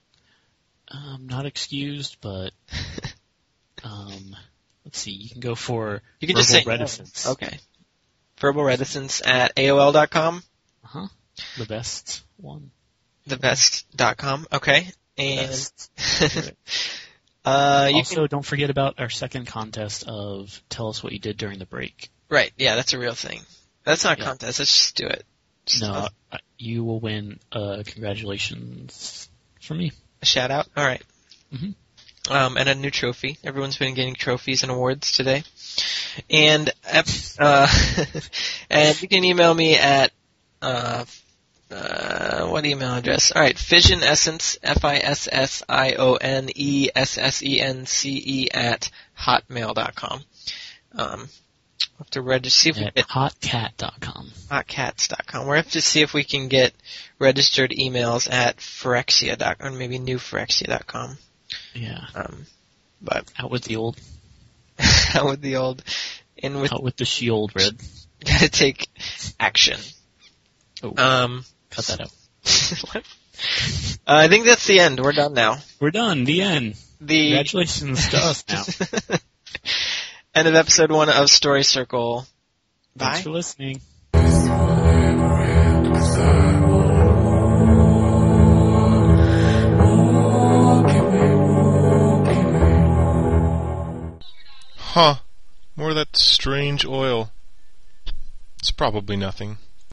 Um, not excused, but um, let's see. You can go for
You can
verbal
just say
reticence.
Okay. Verbal reticence at A O L dot com.
Uh-huh. The best one.
The best dot com. Okay. And
Best.
uh, you
also,
can,
don't forget about our second contest of tell us what you did during the break.
right. Yeah, that's a real thing. That's not a
Yeah.
contest. Let's just do it. Just
No,
a,
uh, you will win. Uh, congratulations from me.
a shout out. All right.
Mhm.
Um, and a new trophy. Everyone's been getting trophies and awards today. And ep- uh, and you can email me at uh, uh, what email address? All right, Fission Essence, F I S S I O N E S S E N C E at hotmail dot com. Um, we'll have to register. See if we
At
get
hotcat dot com.
hotcats dot com. We'll have to see if we can get registered emails at Phyrexia dot com or maybe new Phyrexia dot com.
Yeah.
Um, but
Out with the old,
out with the old, in with
out with the she old red.
gotta take action.
Oh,
Um,
cut that out.
what? Uh, I think that's the end. We're done now.
We're done. The end.
The
Congratulations to us now.
end of episode one of Story Circle.
Thanks
Bye.
for listening.
Huh. More of that strange oil. It's probably nothing.